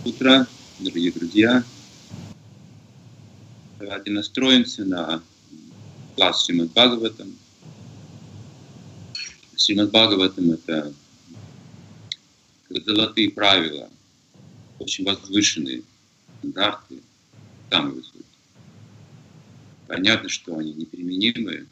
Утро, дорогие друзья. Давайте настроимся на класс Шримад Бхагаватам. Шримад Бхагаватам — это как золотые правила, очень возвышенные стандарты, самые высокие. Понятно, что они неприменимы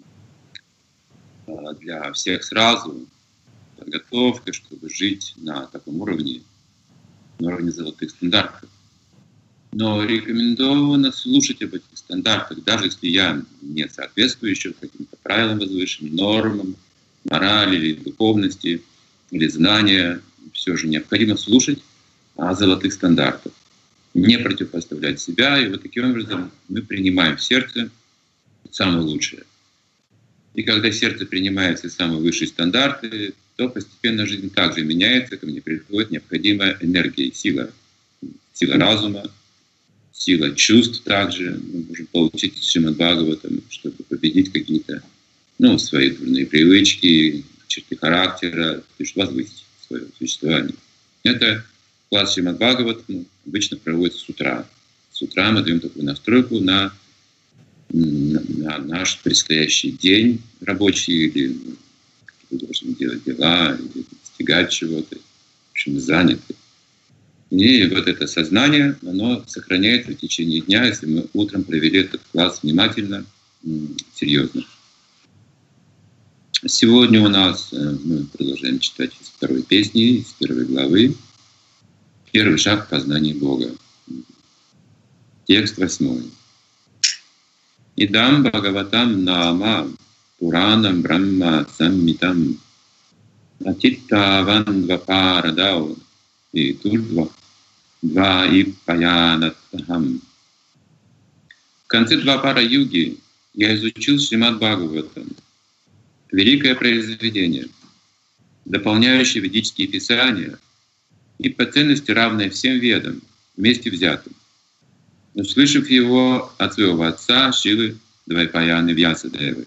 для всех сразу. Подготовка, чтобы жить на таком уровне, на уровне золотых стандартов. Но рекомендовано слушать об этих стандартах, даже если я не соответствую еще каким-то правилам возвышенным, нормам, морали или духовности, или знания. Все же необходимо слушать о золотых стандартах, не противопоставлять себя, и вот таким образом мы принимаем в сердце самое лучшее. И когда сердце принимает все самые высшие стандарты, то постепенно жизнь также меняется, ко мне приходит необходимая энергия и сила. Сила разума, сила чувств также мы можем получить из Шримад Бхагаватам, чтобы победить какие-то свои дурные привычки, черты характера, то есть возвысить свое существование. Это класс Шримад Бхагаватам обычно проводится с утра. С утра мы даем такую настройку на наш предстоящий день рабочий, или мы должны делать дела, или достигать чего-то, в общем, заняты. И вот это сознание, оно сохраняется в течение дня, если мы утром провели этот класс внимательно, серьезно. Сегодня у нас мы продолжаем читать из второй песни, из первой главы. Первый шаг в познании Бога. Текст 8. Идам Бхагаватам Нама Пуранам Брахма Саммитам Атиттаван Двапарадау и Турдва Дваипаянатхам. В конце Двапара-юги я изучил Шримад Бхагаватам, великое произведение, дополняющее ведические писания и по ценности равное всем ведам, вместе взятым. Услышав его от своего отца Шилы Двайпаяны Вьясадевы.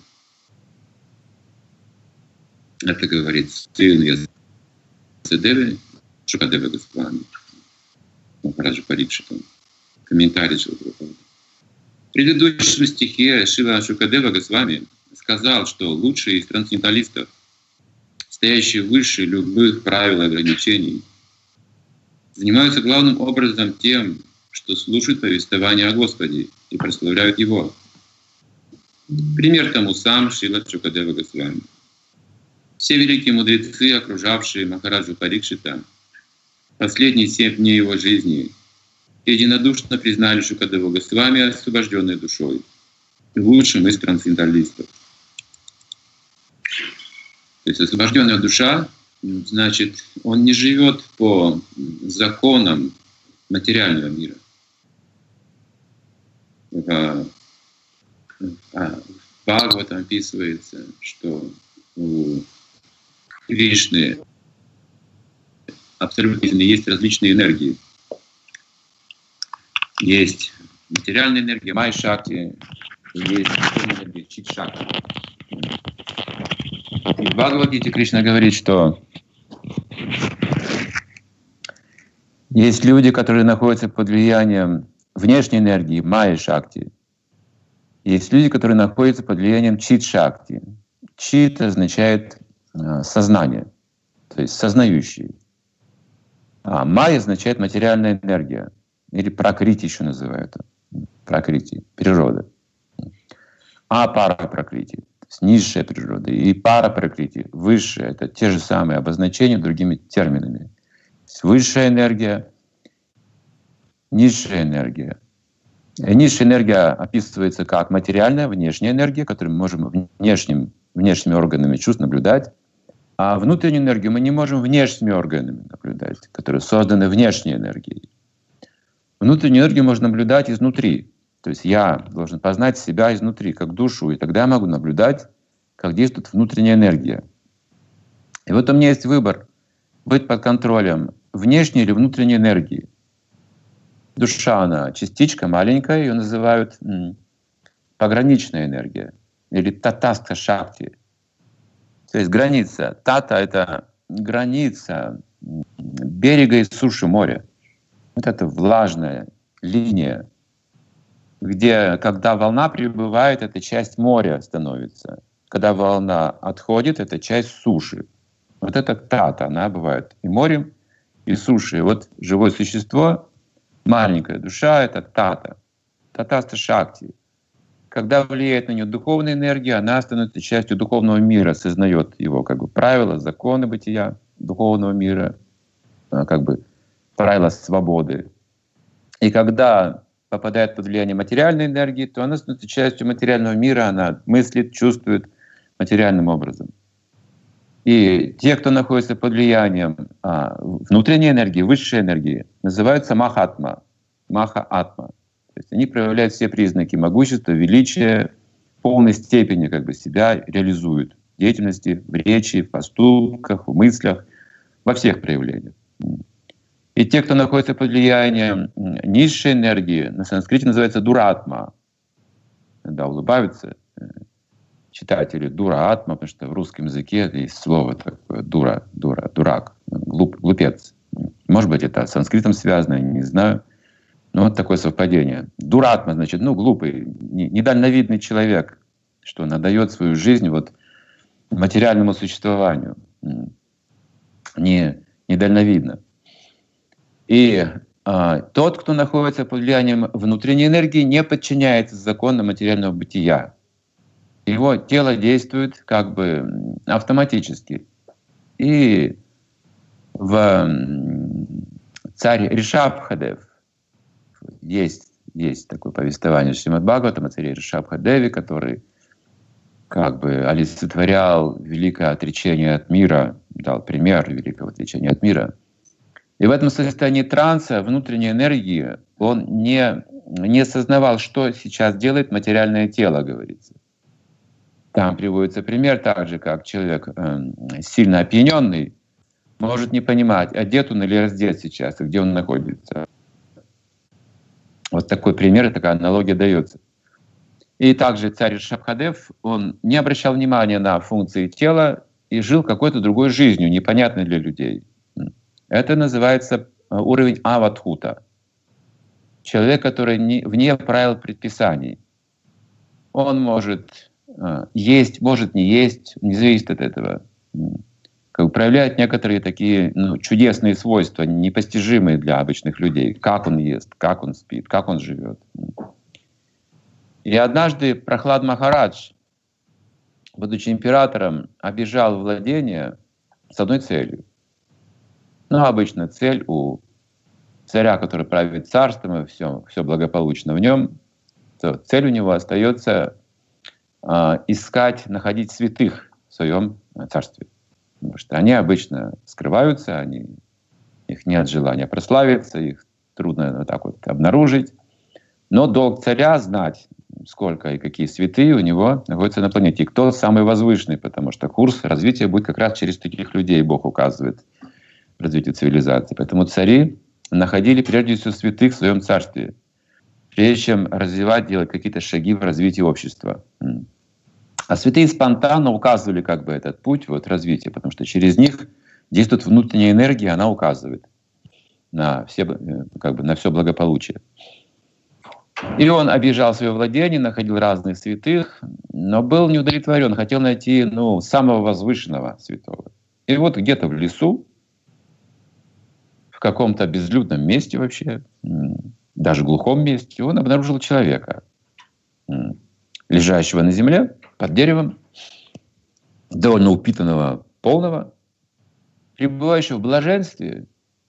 Это говорит сын Вьясадевы Шукадева Госвами, Махараджа Парикшиту. Комментарий Шилы Прабхупады. В предыдущем стихе Шила Шукадева Госвами сказал, что лучшие из трансценденталистов, стоящие выше любых правил и ограничений, занимаются главным образом тем, что слушают повествование о Господе и прославляют Его. Пример тому сам Шрила Шукадева Госвами. Все великие мудрецы, окружавшие Махараджу Парикшита, последние 7 дней его жизни единодушно признали Шукадеву Госвами освобожденной душой, лучшим из трансценденталистов. То есть освобожденная душа, значит, он не живет по законам материального мира. В Бхагаватам описывается, что у Кришны абсолютно есть различные энергии. Есть материальная энергия, Майя-шакти, есть энергия Чит-шакти. И в Бхагавад-гите Кришна говорит, что есть люди, которые находятся под влиянием внешней энергии, Майя-шакти. Есть люди, которые находятся под влиянием Чит-шакти. Чит означает сознание, то есть сознающий. А Майя означает материальная энергия, или пракрити еще называют. Пракрити, природа. А пара-пракрити, то есть низшая природа. И пара-пракрити, высшая, это те же самые обозначения другими терминами. Высшая энергия, низшая энергия. Низшая энергия описывается как материальная, внешняя энергия, которую мы можем внешними органами чувств наблюдать. А внутреннюю энергию мы не можем внешними органами наблюдать, которые созданы внешней энергией. Внутреннюю энергию можно наблюдать изнутри. То есть я должен познать себя изнутри, как душу, и тогда я могу наблюдать, как действует внутренняя энергия. И вот у меня есть выбор — быть под контролем внешней или внутренней энергии. Душа, она частичка маленькая, ее называют пограничная энергия, или татаста шакти. То есть граница. Тата — это граница берега и суши моря. вот эта влажная линия, где, когда волна прибывает, эта часть моря становится. Когда волна отходит, это часть суши. Вот это тата, она бывает и морем, и сушей. Вот живое существо, маленькая душа — это тата. Татаста шакти. Когда влияет на нее духовная энергия, она становится частью духовного мира, осознает его как бы правила, законы бытия духовного мира, как бы правила свободы. И когда попадает под влияние материальной энергии, то она становится частью материального мира, она мыслит, чувствует материальным образом. И те, кто находится под влиянием внутренней энергии, высшей энергии, называются махатма, маха-атма. То есть они проявляют все признаки могущества, величия, в полной степени как бы себя реализуют в деятельности, в речи, в поступках, в мыслях, во всех проявлениях. И те, кто находится под влиянием низшей энергии, на санскрите называется дуратма. Да, улыбаются читатели дура-атма, потому что в русском языке есть слово такое дурак, глупец. Может быть, это с санскритом связано, не знаю. Но вот такое совпадение. Дуратма, значит, глупый, недальновидный человек, что он отдает свою жизнь вот материальному существованию. Недальновидно. И тот, кто находится под влиянием внутренней энергии, не подчиняется законам материального бытия. Его тело действует как бы автоматически. И царь Ришабхадев, есть такое повествование Шримад Бхагаватам о царе Ришабхадеве, который как бы олицетворял великое отречение от мира, дал пример великого отречения от мира. И в этом состоянии транса, внутренней энергии, он не осознавал, что сейчас делает материальное тело, говорится. Там приводится пример так же, как человек сильно опьяненный может не понимать, одет он или раздет сейчас, и где он находится. Вот такой пример, такая аналогия дается. И также царь Ришабхадев, он не обращал внимания на функции тела и жил какой-то другой жизнью, непонятной для людей. Это называется уровень аватхута. Человек, который вне правил предписаний. Он может есть, может не есть, не зависит от этого. Как бы проявляет некоторые такие чудесные свойства, непостижимые для обычных людей. Как он ест, как он спит, как он живет. И однажды Прахлад Махарадж, будучи императором, обижал владение с одной целью. Обычно цель у царя, который правит царством, и все благополучно в нем, то цель у него остается искать, находить святых в своем царстве. Потому что они обычно скрываются, их нет желания прославиться, их трудно вот так вот обнаружить. Но долг царя знать, сколько и какие святые у него находятся на планете. И кто самый возвышенный, потому что курс развития будет как раз через таких людей, Бог указывает в развитии цивилизации. Поэтому цари находили прежде всего святых в своем царстве, прежде чем развивать, делать какие-то шаги в развитии общества. А святые спонтанно указывали как бы этот путь развития, потому что через них действует внутренняя энергия, она указывает на все благополучие. И он объезжал свое владение, находил разных святых, но был неудовлетворен, хотел найти самого возвышенного святого. И вот где-то в лесу, в каком-то безлюдном месте вообще, даже глухом месте, он обнаружил человека, лежащего на земле, под деревом, довольно упитанного, полного, пребывающего в блаженстве.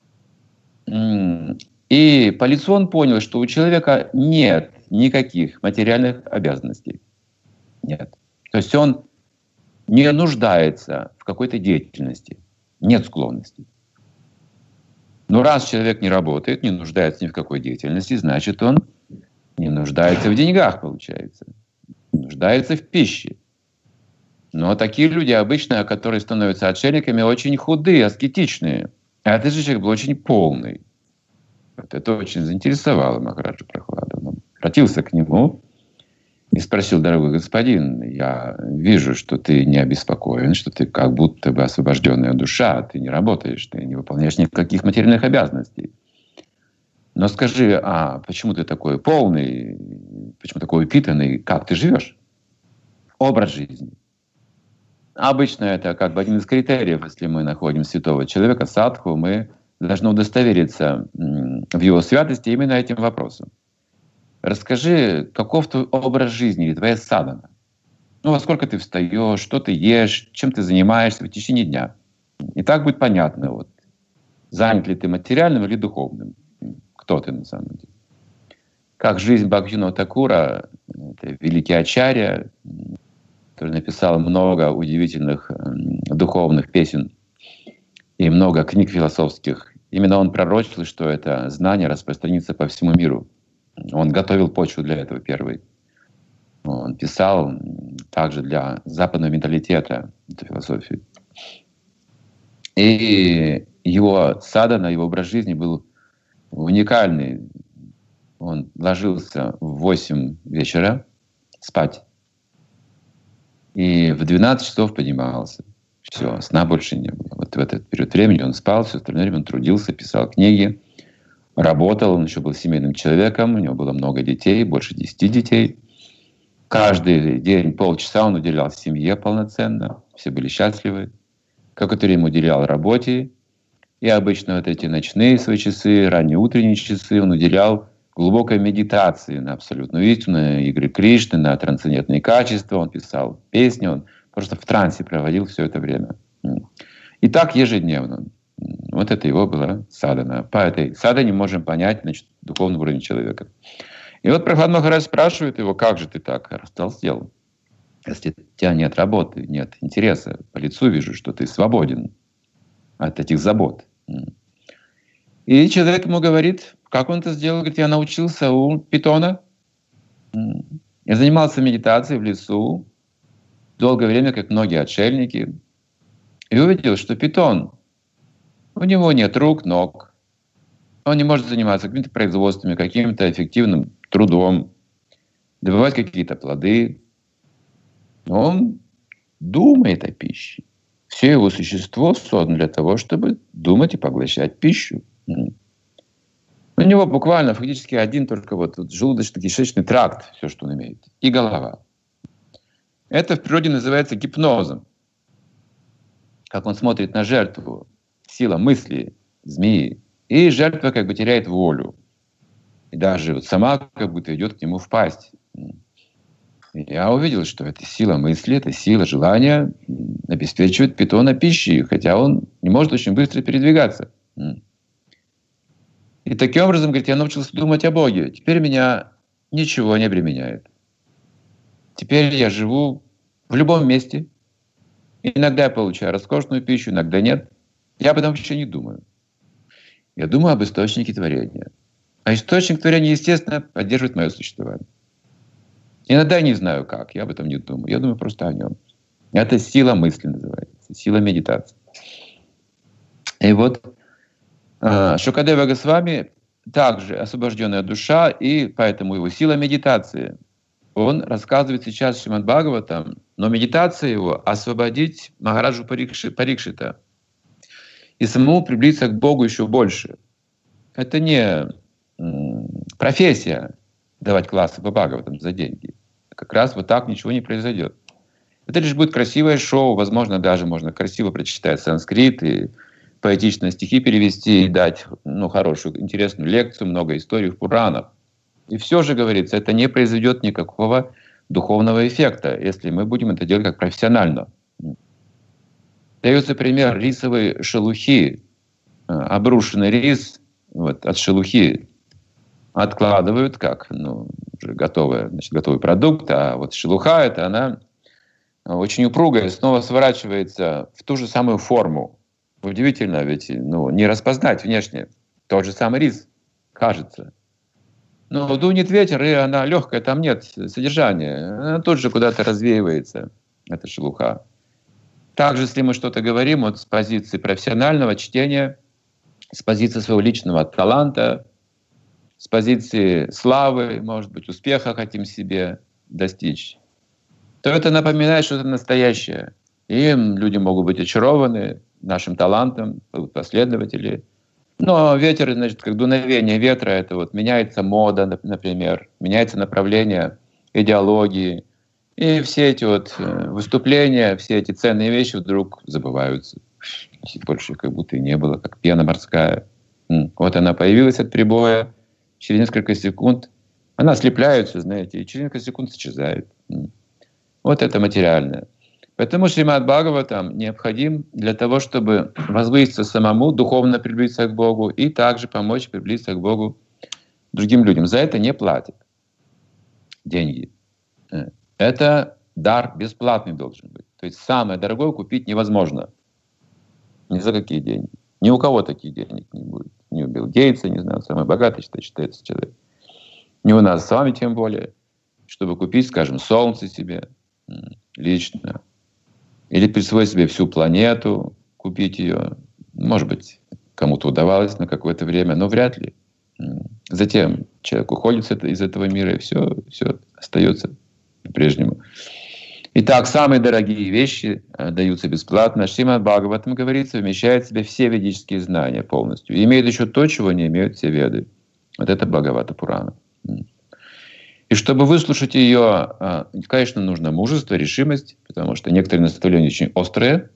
И по лицу он понял, что у человека нет никаких материальных обязанностей. Нет. То есть он не нуждается в какой-то деятельности. Нет склонностей. Но раз человек не работает, не нуждается ни в какой деятельности, значит, он не нуждается в деньгах, получается. Нуждается в пище. Но такие люди обычно, которые становятся отшельниками, очень худые, аскетичные. А этот же человек был очень полный. Вот это очень заинтересовало Махараджа Прахлада. Он обратился к нему и спросил: дорогой господин, я вижу, что ты не обеспокоен, что ты как будто бы освобожденная душа, ты не работаешь, ты не выполняешь никаких материальных обязанностей. Но скажи, а почему ты такой полный, почему такой упитанный, как ты живешь? Образ жизни. Обычно это как бы один из критериев, если мы находим святого человека, садху, мы должны удостовериться в его святости именно этим вопросом. Расскажи, каков твой образ жизни или твоя садхана? Ну, во сколько ты встаешь, что ты ешь, чем ты занимаешься в течение дня. И так будет понятно, вот, занят ли ты материальным или духовным. Кто ты на самом деле. Как жизнь Бхактивинода Такура, это великий ачарья, который написал много удивительных духовных песен и много книг философских. Именно он пророчил, что это знание распространится по всему миру. Он готовил почву для этого первый. Он писал также для западного менталитета эту философию. И его садхана, его образ жизни был уникальный. Он ложился в 8 вечера спать. И в 12 часов поднимался. Все, сна больше не было. Вот в этот период времени он спал, все остальное время он трудился, писал книги, работал. Он еще был семейным человеком, у него было много детей, больше 10 детей. Каждый день полчаса он уделял семье полноценно, все были счастливы. Какое-то время уделял работе. И обычно вот эти ночные свои часы, ранние утренние часы он уделял глубокой медитации на абсолютную истину, на игры Кришны, на трансцендентные качества. Он писал песни, он просто в трансе проводил все это время. И так ежедневно. Вот это его была садхана. По этой садхане можем понять, значит, духовный уровень человека. И вот Прабхупада Махарадж спрашивает его, как же ты так растолстел? Если у тебя нет работы, нет интереса, по лицу вижу, что ты свободен от этих забот. И человек ему говорит, как он это сделал? Говорит, я научился у питона. Я занимался медитацией в лесу долгое время, как многие отшельники. И увидел, что питон, у него нет рук, ног. Он не может заниматься какими-то производствами, каким-то эффективным трудом, добывать какие-то плоды. Но он думает о пище. Все его существо создано для того, чтобы думать и поглощать пищу. У него буквально фактически один только вот желудочно-кишечный тракт, все, что он имеет, и голова. Это в природе называется гипнозом. Как он смотрит на жертву, сила мысли змеи, и жертва как бы теряет волю. И даже вот сама как будто идет к нему в пасть. Я увидел, что эта сила мысли, эта сила желания обеспечивает питона пищей, хотя он не может очень быстро передвигаться. И таким образом, говорит, я научился думать о Боге. Теперь меня ничего не обременяет. Теперь я живу в любом месте. Иногда я получаю роскошную пищу, иногда нет. Я об этом вообще не думаю. Я думаю об источнике творения. А источник творения, естественно, поддерживает мое существование. Иногда я не знаю как, я об этом не думаю. Я думаю просто о нем. Это сила мысли называется, сила медитации. И вот Шукадева Госвами также освобожденная душа, и поэтому его сила медитации. Он рассказывает сейчас Шримад Бхагаватам, но медитация его — освободить Махараджу Парикшита и самому приблизиться к Богу еще больше. Это не профессия давать классы по Бхагаватам за деньги. Как раз вот так ничего не произойдет. Это лишь будет красивое шоу, возможно, даже можно красиво прочитать санскрит и поэтично стихи перевести и дать хорошую, интересную лекцию, много историй в Пуранах. И все же, говорится, это не произведет никакого духовного эффекта, если мы будем это делать как профессионально. Дается пример рисовой шелухи. Обрушенный рис от шелухи откладывают как уже готовый продукт, а вот шелуха это она очень упругая, снова сворачивается в ту же самую форму. Удивительно, ведь не распознать внешне тот же самый рис, кажется. Но дунет ветер, и она легкая, там нет содержания. Она тут же куда-то развеивается, эта шелуха. Также, если мы что-то говорим с позиции профессионального чтения, с позиции своего личного таланта, с позиции славы, может быть, успеха хотим себе достичь, то это напоминает что-то настоящее. И люди могут быть очарованы нашим талантом, последователи. Но ветер, значит, как дуновение ветра, это вот меняется мода, например, меняется направление идеологии. И все эти вот выступления, все эти ценные вещи вдруг забываются. Больше как будто и не было, как пена морская. Вот она появилась от прибоя, через несколько секунд она ослепляется, знаете, и через несколько секунд исчезает. Вот это материальное. Поэтому Шримад Бхагаватам необходим для того, чтобы возвыситься самому, духовно приблизиться к Богу и также помочь приблизиться к Богу другим людям. За это не платят деньги. Это дар бесплатный должен быть. То есть самое дорогое купить невозможно. Ни за какие деньги. Ни у кого таких денег не будет. Ни у Билла Гейтса, не знаю, самый богатый считается человек. Ни у нас с вами тем более. Чтобы купить, скажем, солнце себе лично. Или присвоить себе всю планету, купить ее. Может быть, кому-то удавалось на какое-то время, но вряд ли. Затем человек уходит из этого мира, и все остается по-прежнему. Итак, самые дорогие вещи даются бесплатно. Шримад Бхагаватам, говорится, вмещает в себя все ведические знания полностью. И имеет еще то, чего не имеют все веды. Вот это Бхагавата Пурана. И чтобы выслушать ее, конечно, нужно мужество, решимость, потому что некоторые наставления очень острые.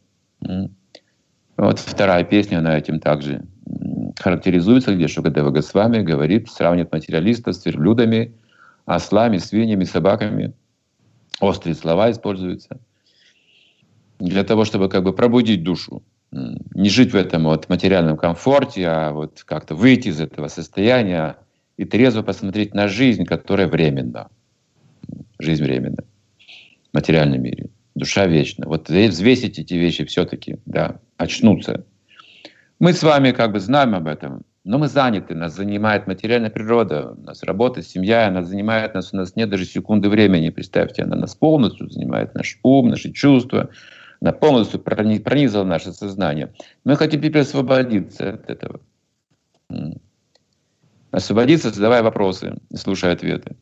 Вот вторая песня, она этим также характеризуется, где Шукадева Госвами говорит, сравнивает материалистов с верблюдами, ослами, свиньями, собаками. Острые слова используются для того, чтобы как бы пробудить душу. Не жить в этом вот материальном комфорте, а вот как-то выйти из этого состояния и трезво посмотреть на жизнь, которая временна. Жизнь временна в материальном мире. Душа вечна. Вот взвесить эти вещи все-таки, да, очнуться. Мы с вами как бы знаем об этом, но мы заняты, нас занимает материальная природа, у нас работа, семья, нас занимает, у нас нет даже секунды времени, представьте, она нас полностью занимает, наш ум, наши чувства, она полностью пронизала наше сознание. Мы хотим теперь освободиться от этого. Освободиться, задавая вопросы, слушая ответы.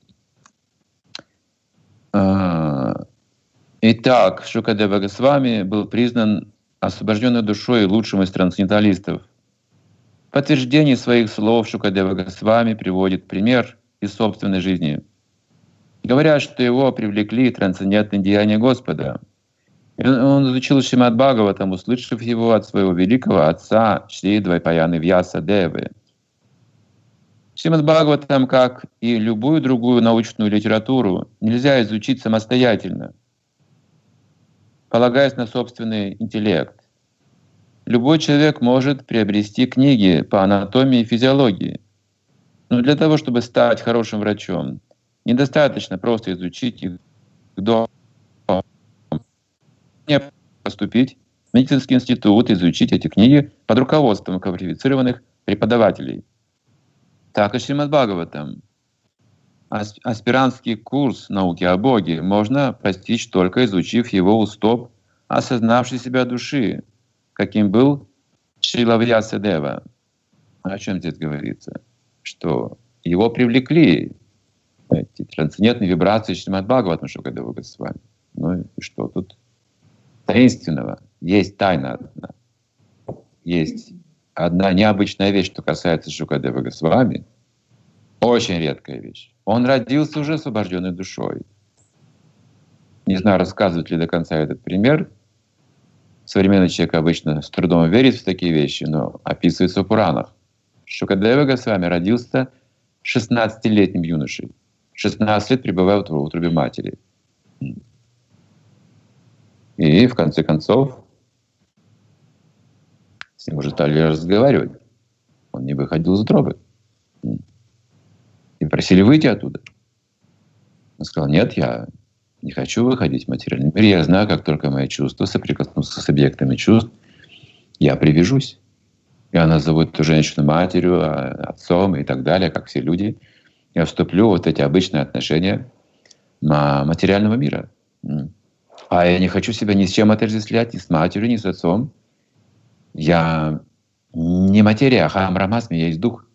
Итак, Шукадева Госвами был признан освобожденной душой лучшим из трансценденталистов. В подтверждение своих слов Шукадева Госвами приводит пример из собственной жизни. Говорят, что его привлекли трансцендентные деяния Господа. И он изучил Шримад Бхагаватам, услышав его от своего великого отца Шри Двайпаяны Вьяса Девы. Шримад Бхагаватам, как и любую другую научную литературу, нельзя изучить самостоятельно, полагаясь на собственный интеллект. Любой человек может приобрести книги по анатомии и физиологии. Но для того, чтобы стать хорошим врачом, недостаточно просто изучить их дома. Необходимо поступить в медицинский институт и изучить эти книги под руководством квалифицированных преподавателей. Так и Шримад Бхагаватам. Аспирантский курс науки о Боге можно постичь, только изучив его у стоп осознавшей себя души, каким был Шрила Вьяса Дева. О чем здесь говорится? Что его привлекли эти трансцендентные вибрации Шримад Бхагаватам Шукадева Госвами. Ну и что тут таинственного? Есть тайна одна. Есть одна необычная вещь, что касается Шукадева Госвами. Очень редкая вещь. Он родился уже освобожденной душой. Не знаю, рассказывать ли до конца этот пример. Современный человек обычно с трудом верит в такие вещи, но описывается в Пуранах. Шукадева Госвами родился 16-летним юношей. 16 лет пребывая в утробе матери. И в конце концов с ним уже стали разговаривать. Он не выходил из утробы. И просили выйти оттуда. Он сказал: нет, я не хочу выходить в материальный мир. Я знаю, как только мои чувства соприкоснутся с объектами чувств, я привяжусь. И она зовут эту женщину матерью, отцом и так далее, как все люди. Я вступлю в вот эти обычные отношения материального мира. А я не хочу себя ни с чем отождествлять, ни с матерью, ни с отцом. Я не материя, а Ахам Брамасми, я есть дух.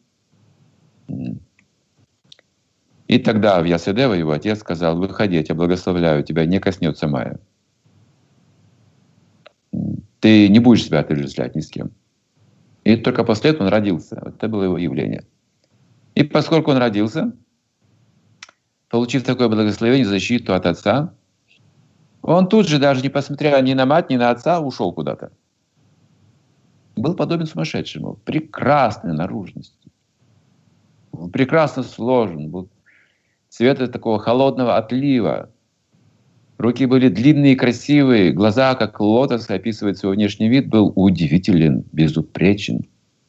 И тогда Вьясадева, его отец, сказал: выходи, я тебя благословляю, тебя не коснется Майя. Ты не будешь себя отождествлять ни с кем. И только после этого он родился. Вот это было его явление. И поскольку он родился, получив такое благословение, защиту от отца, он тут же, даже не посмотря ни на мать, ни на отца, ушел куда-то. Был подобен сумасшедшему. Прекрасной наружности. Он прекрасно сложен. Был цвета такого холодного отлива. Руки были длинные и красивые. Глаза, как лотос, описывает свой внешний вид, был удивителен, безупречен.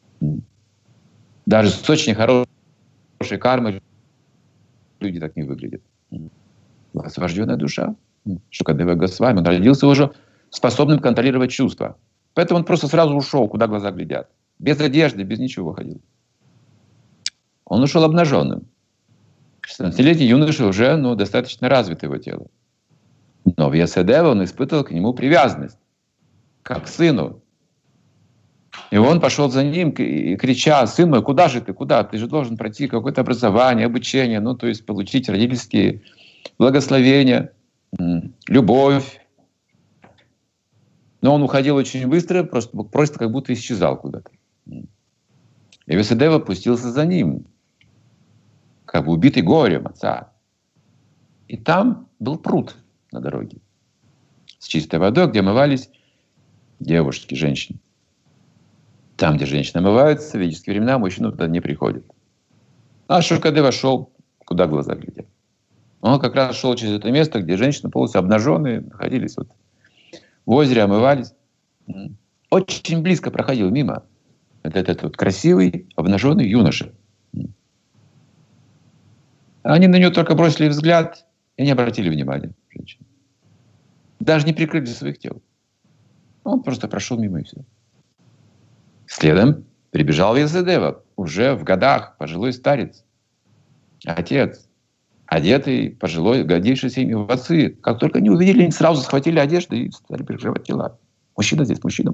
Даже с очень хорошей кармой люди так не выглядят. Освобожденная душа. Шукадева Госвами. Он родился уже способным контролировать чувства. Поэтому он просто сразу ушел, куда глаза глядят. Без одежды, без ничего ходил. Он ушел обнаженным. 16-летний юноша уже достаточно развито его тело. Но в Вьясадева он испытывал к нему привязанность, как к сыну. И он пошел за ним, крича: «Сын мой, куда же ты, куда? Ты же должен пройти какое-то образование, обучение, то есть получить родительские благословения, любовь». Но он уходил очень быстро, просто как будто исчезал куда-то. И Вьясадева пустился за ним, как бы убитый горем отца. И там был пруд на дороге с чистой водой, где омывались девушки, женщины. Там, где женщины омываются, в ведические времена мужчина туда не приходит. А Шукадева шел, куда глаза глядят. Он как раз шел через это место, где женщины полностью обнаженные находились в озере, омывались. Очень близко проходил мимо этот красивый, обнаженный юноша. Они на него только бросили взгляд и не обратили внимания, женщины. Даже не прикрыли своих тел. Он просто прошел мимо и все. Следом прибежал Вьясадева, уже в годах, пожилой старец, отец, одетый, пожилой, годившийся ими в отцы. Как только они увидели, они сразу схватили одежду и стали прикрывать тела. Мужчина здесь, мужчина.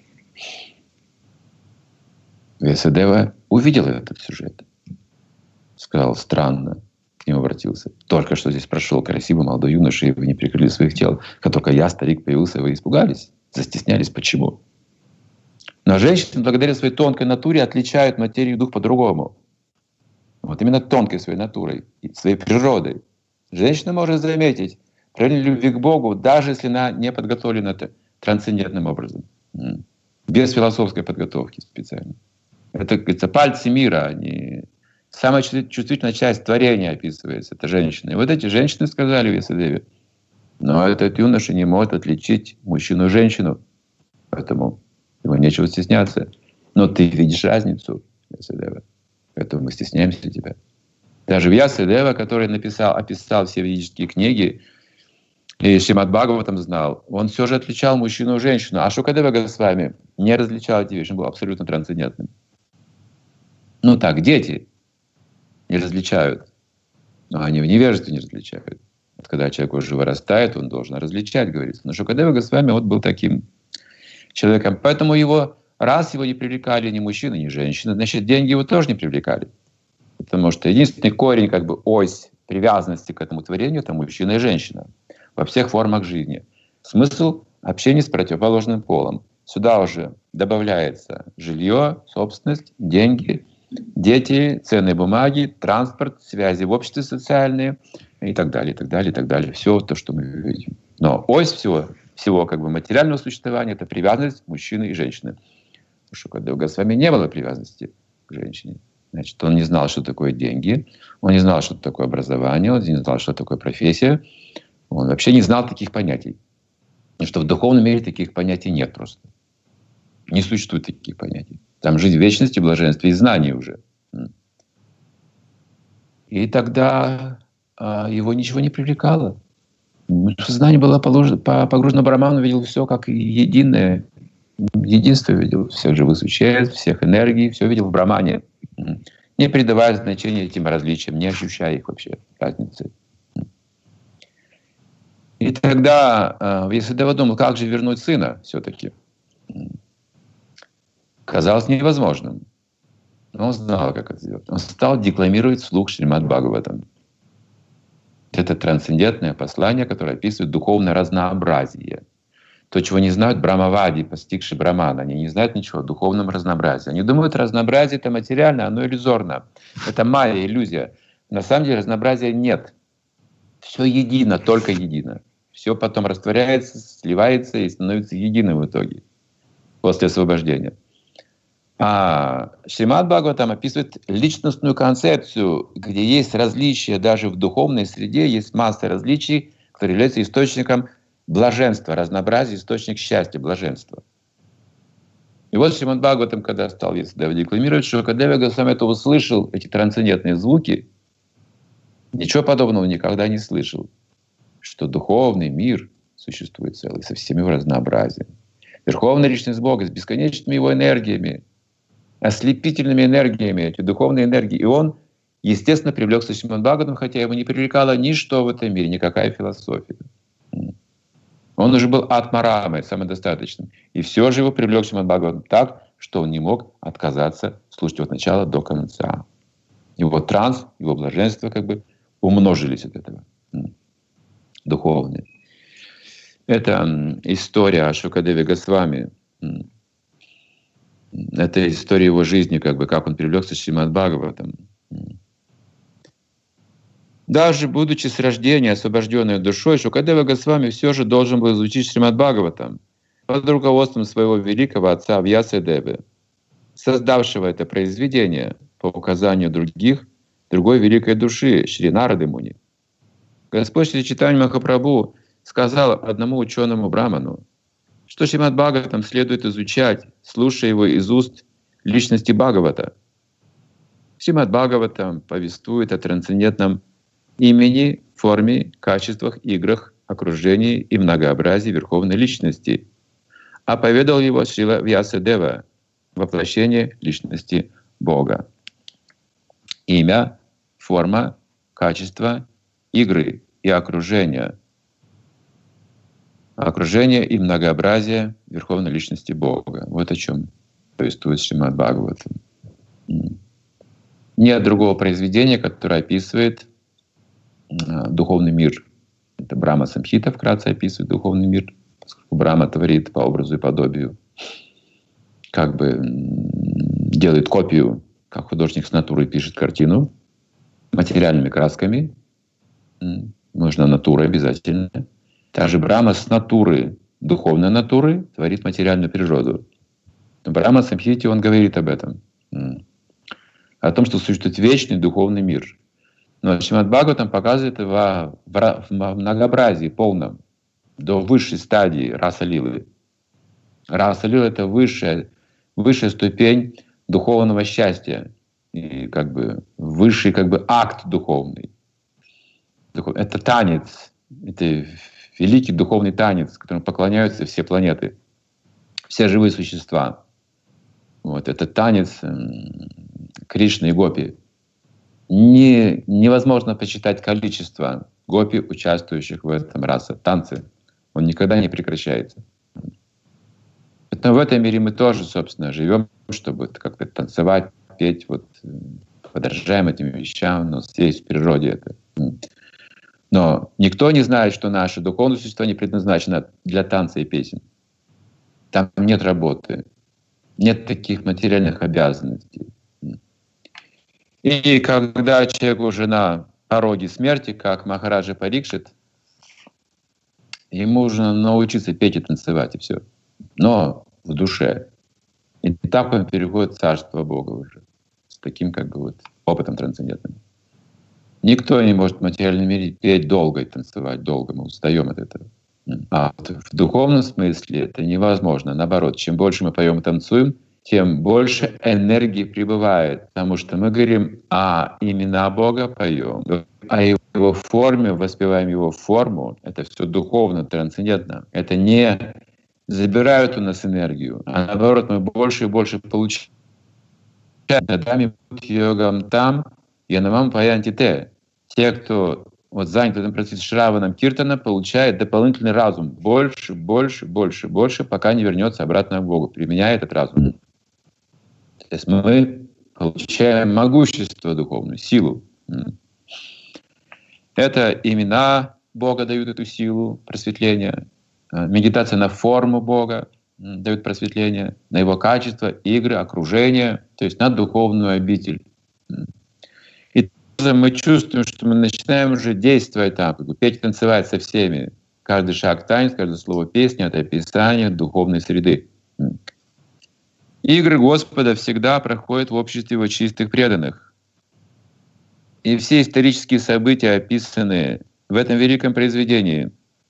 Вьясадева увидел этот сюжет. Сказал: странно. К нему обратился: только что здесь прошел красивый молодой юноша, и вы не прикрыли своих тел. Как только я, старик, появился, вы испугались, застеснялись. Почему? Но женщины, благодаря своей тонкой натуре, отличают материю и дух по-другому. Вот именно тонкой своей натурой, своей природой. Женщина может заметить проявление любви к Богу, даже если она не подготовлена трансцендентным образом. Без философской подготовки специально. Это, говорится, пальцы мира, они... Самая чувствительная часть творения описывается, это женщины. И вот эти женщины сказали Вьясадеве: но этот юноша не может отличить мужчину и женщину, поэтому ему нечего стесняться. Но ты видишь разницу, Вьясадева, поэтому мы стесняемся тебя. Даже Вьясадева, который описал все ведические книги, и Шримад Бхагаватам знал, он все же отличал мужчину и женщину. А Шукадева Госвами не различал эти вещи, он был абсолютно трансцендентным. Так, дети не различают. Но они в невежестве не различают. Вот когда человек уже вырастает, он должен различать, говорится. Но Шукадева Госвами был таким человеком. Поэтому его не привлекали ни мужчины, ни женщины, значит, деньги его тоже не привлекали. Потому что единственный корень, ось привязанности к этому творению — это мужчина и женщина во всех формах жизни. Смысл общения с противоположным полом. Сюда уже добавляется жилье, собственность, деньги, дети, ценные бумаги, транспорт, связи в обществе социальные и так далее, и так далее, и так далее. Все то, что мы видим. Но ось всего материального существования — это привязанность мужчины и женщины. У Шукадева Госвами не было привязанности к женщине. Значит, он не знал, что такое деньги, он не знал, что такое образование, он не знал, что такое профессия. Он вообще не знал таких понятий. Потому что в духовном мире таких понятий нет просто. Не существует таких понятий. Там жизнь в вечности, блаженстве и знании уже. И тогда его ничего не привлекало. Сознание было погружено в Браману, видел все как единое. Единство видел. Всех живых существ, всех энергий, все видел в Брамане. Не придавая значения этим различиям, не ощущая их вообще, разницы. И тогда Вьясадева думал, как же вернуть сына все-таки. Казалось невозможным. Но он знал, как это сделать. Он стал декламировать вслух Шримад Бхагаватам. Это трансцендентное послание, которое описывает духовное разнообразие. То, чего не знают брамавади, постигшие браман. Они не знают ничего о духовном разнообразии. Они думают, разнообразие — это материально, оно иллюзорно. Это майя, иллюзия. На самом деле разнообразия нет. Все едино, только едино. Все потом растворяется, сливается и становится единым в итоге, после освобождения. А Шримад Бхагаватам описывает личностную концепцию, где есть различия, даже в духовной среде есть масса различий, которые являются источником блаженства, разнообразия, источник счастья, блаженства. И вот Шримад Бхагаватам, когда стал Ясадева декламировать, Шукадева Госвами это услышал, эти трансцендентные звуки, ничего подобного никогда не слышал, что духовный мир существует целый, со всеми его разнообразием. Верховная личность Бога с бесконечными его энергиями, ослепительными энергиями, эти духовные энергии. И он, естественно, привлекся к Шримад Бхагаватам, хотя его не привлекало ничто в этом мире, никакая философия. Он уже был атмарамой, самодостаточным. И все же его привлек Шримад Бхагаватам так, что он не мог отказаться слушать его от начала до конца. Его транс, его блаженство как бы умножились от этого. Духовные. Это история о Шукадеве Госвами. Это история его жизни, как бы, как он привлекся к Шримад Бхагаватам. Даже будучи с рождения освобожденной душой, Шукадева Госвами все же должен был изучить Шримад Бхагаватам под руководством своего великого отца Вьясадевы, создавшего это произведение по указанию другой великой души Шри Нарады Муни. Господь Шри Чайтанья Махапрабху сказал одному ученому браману, что Шримад Бхагаватам следует изучать, слушая его из уст личности Бхагавата. Шримад Бхагаватам повествует о трансцендентном имени, форме, качествах, играх, окружении и многообразии Верховной Личности. А поведал его Шрила Вьясадева, воплощение Личности Бога. Имя, форма, качество, игры и окружение. Окружение и многообразие Верховной Личности Бога. Вот о чем повествует Шримад Бхагаватам. Нет другого произведения, которое описывает духовный мир. Это Брахма Самхита вкратце описывает духовный мир, поскольку Брахма творит по образу и подобию, как бы делает копию, как художник с натуры пишет картину, материальными красками. Нужна натура обязательно. Также Брахма с натуры, духовной натуры, творит материальную природу. В Брахма Самхите он говорит об этом. О том, что существует вечный духовный мир. Но Шримад Бхагаватам показывает его в многообразии полном, до высшей стадии раса лилы. Раса лилы — это высшая ступень духовного счастья. И как бы высший как бы акт духовный. Это танец, это великий духовный танец, которому поклоняются все планеты, все живые существа. Вот, это танец Кришны и Гопи. Невозможно посчитать количество гопи, участвующих в этом танце. Он никогда не прекращается. Поэтому в этом мире мы тоже, собственно, живем, чтобы как-то танцевать, петь, вот, подражаем этим вещам, но здесь в природе это. Но никто не знает, что наше духовное существо не предназначено для танца и песен. Там нет работы, нет таких материальных обязанностей. И когда человек уже на пороге смерти, как Махараджа Парикшит, ему нужно научиться петь и танцевать, и все. Но в душе. И так он переходит в Царство Бога уже. С таким как бы вот опытом трансцендентным. Никто не может в материальном мире петь долго и танцевать долго. Мы устаем от этого. А в духовном смысле это невозможно. Наоборот, чем больше мы поем и танцуем, тем больше энергии прибывает. Потому что мы говорим, имена Бога поем, о Его форме, воспеваем Его форму. Это все духовно, трансцендентно. Это не забирают у нас энергию, а наоборот, мы больше и больше получаем. Дадами йогам там, янамам паянти те. Те, кто вот занят в этом процессе Шраваном Киртана, получает дополнительный разум. Больше, больше, больше, больше, пока не вернется обратно к Богу, применяя этот разум. То есть мы получаем могущество духовную, силу. Это имена Бога дают эту силу просветления. Медитация на форму Бога дает просветление, на Его качество, игры, окружение, то есть на духовную обитель. И мы чувствуем, что мы начинаем уже действовать там, петь, танцевать со всеми. Каждый шаг танец, каждое слово песни — это описание духовной среды. Игры Господа всегда проходят в обществе Его чистых преданных. И все исторические события, описанные в этом великом произведении,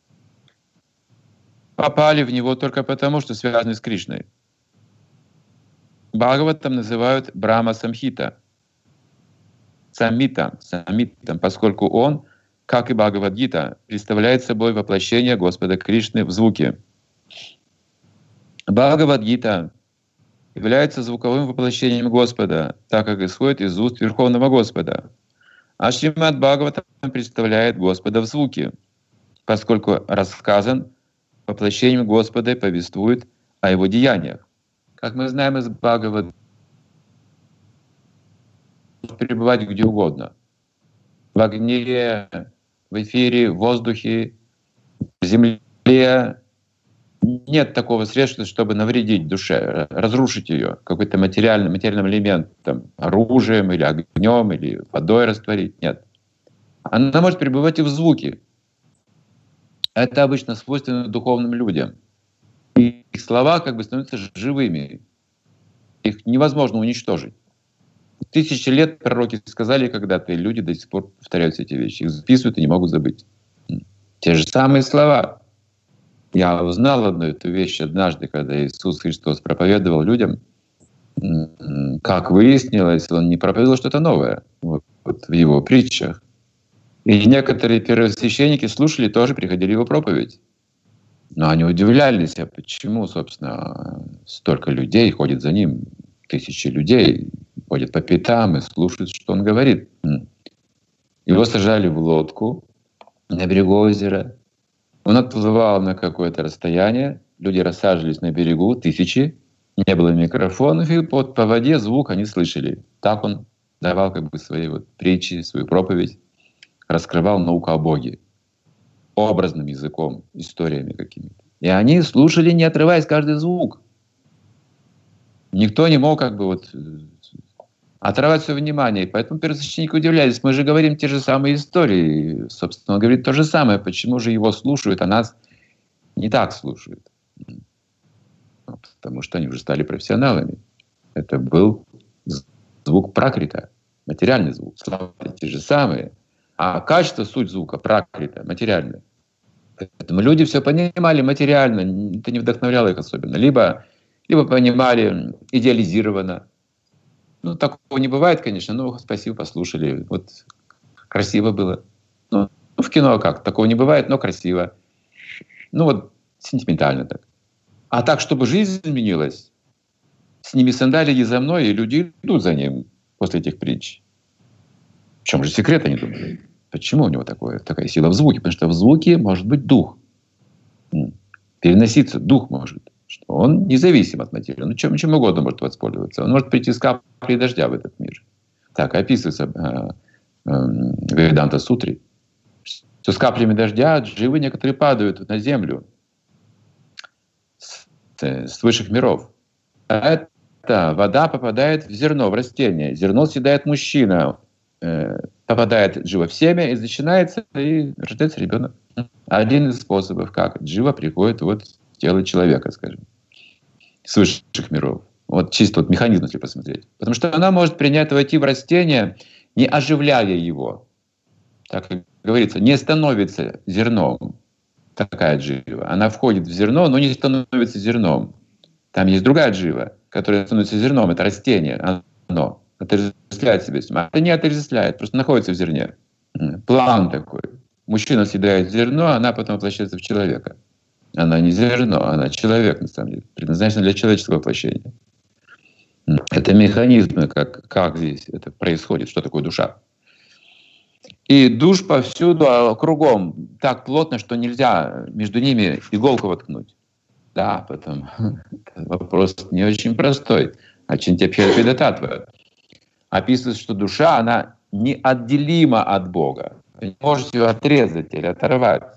попали в него только потому, что связаны с Кришной. Бхагаватам называют Брахма Самхита, саммитом, поскольку он, как и Бхагавад-гита, представляет собой воплощение Господа Кришны в звуке. Бхагавад-гита является звуковым воплощением Господа, так как исходит из уст Верховного Господа. А Шримад Бхагаватам представляет Господа в звуке, поскольку рассказан воплощением Господа и повествует о Его деяниях. Как мы знаем из Бхагавад, пребывать где угодно. В огне, в эфире, в воздухе, в земле. Нет такого средства, чтобы навредить душе, разрушить ее какой-то материальным элементом, оружием или огнем, или водой растворить. Нет. Она может пребывать и в звуке. Это обычно свойственно духовным людям. Их слова как бы становятся живыми. Их невозможно уничтожить. 1000 лет пророки сказали когда-то, и люди до сих пор повторяют эти вещи. Их записывают и не могут забыть. Те же самые слова. Я узнал одну эту вещь однажды, когда Иисус Христос проповедовал людям. Как выяснилось, Он не проповедовал что-то новое вот в Его притчах. И некоторые первосвященники слушали, тоже приходили Его проповедь. Но они удивлялись, а почему, собственно, столько людей ходит за Ним, 1000 людей ходят по пятам и слушают, что Он говорит. Его сажали в лодку на берегу озера. Он отплывал на какое-то расстояние, люди рассаживались на берегу, 1000, не было микрофонов, и по воде звук они слышали. Так он давал как бы свои притчи, свою проповедь, раскрывал науку о Боге образным языком, историями какими-то. И они слушали, не отрываясь, каждый звук. Никто не мог как бы отрывать свое внимание. И поэтому первосвященники удивлялись. Мы же говорим те же самые истории. И, собственно, он говорит то же самое. Почему же его слушают, а нас не так слушают? Потому что они уже стали профессионалами. Это был звук пракрита, материальный звук. Слова те же самые. А качество, суть звука пракрита, материальное. Поэтому люди все понимали материально. Это не вдохновляло их особенно. Либо понимали идеализированно. Ну, такого не бывает, конечно, но спасибо, послушали. Вот красиво было. Ну, в кино как? Такого не бывает, но красиво. Ну, вот сентиментально так. А так, чтобы жизнь изменилась, сними сандалии за мной, и люди идут за ним после этих притч. В чем же секрет, они думают? Почему у него такая сила в звуке? Потому что в звуке может быть дух. Переноситься дух может. Что он независим от материи. Он чем угодно может воспользоваться. Он может прийти с каплей дождя в этот мир. Так описывается в Веданта-сутре. Что с каплями дождя дживы некоторые падают на землю с высших миров. А эта вода попадает в зерно, в растение. Зерно съедает мужчина. Попадает джива в семя, и начинается, и рождается ребенок. Один из способов, как джива приходит в тело человека, скажем, с высших миров. Вот чисто механизм, если посмотреть. Потому что она может войти в растение, не оживляя его. Так как говорится, не становится зерном такая джива. Она входит в зерно, но не становится зерном. Там есть другая джива, которая становится зерном. Это растение, оно отождествляет себя с ним. А это не отождествляет, просто находится в зерне. План такой. Мужчина съедает зерно, она потом воплощается в человека. Она не зерно, она человек, на самом деле. Предназначена для человеческого воплощения. Это механизмы, как здесь это происходит, что такое душа. И душ повсюду, кругом, так плотно, что нельзя между ними иголку воткнуть. Да, потом вопрос не очень простой. Ачинтя-пхедапедататва. Описывается, что душа, она неотделима от Бога. Вы не можете ее отрезать или оторвать.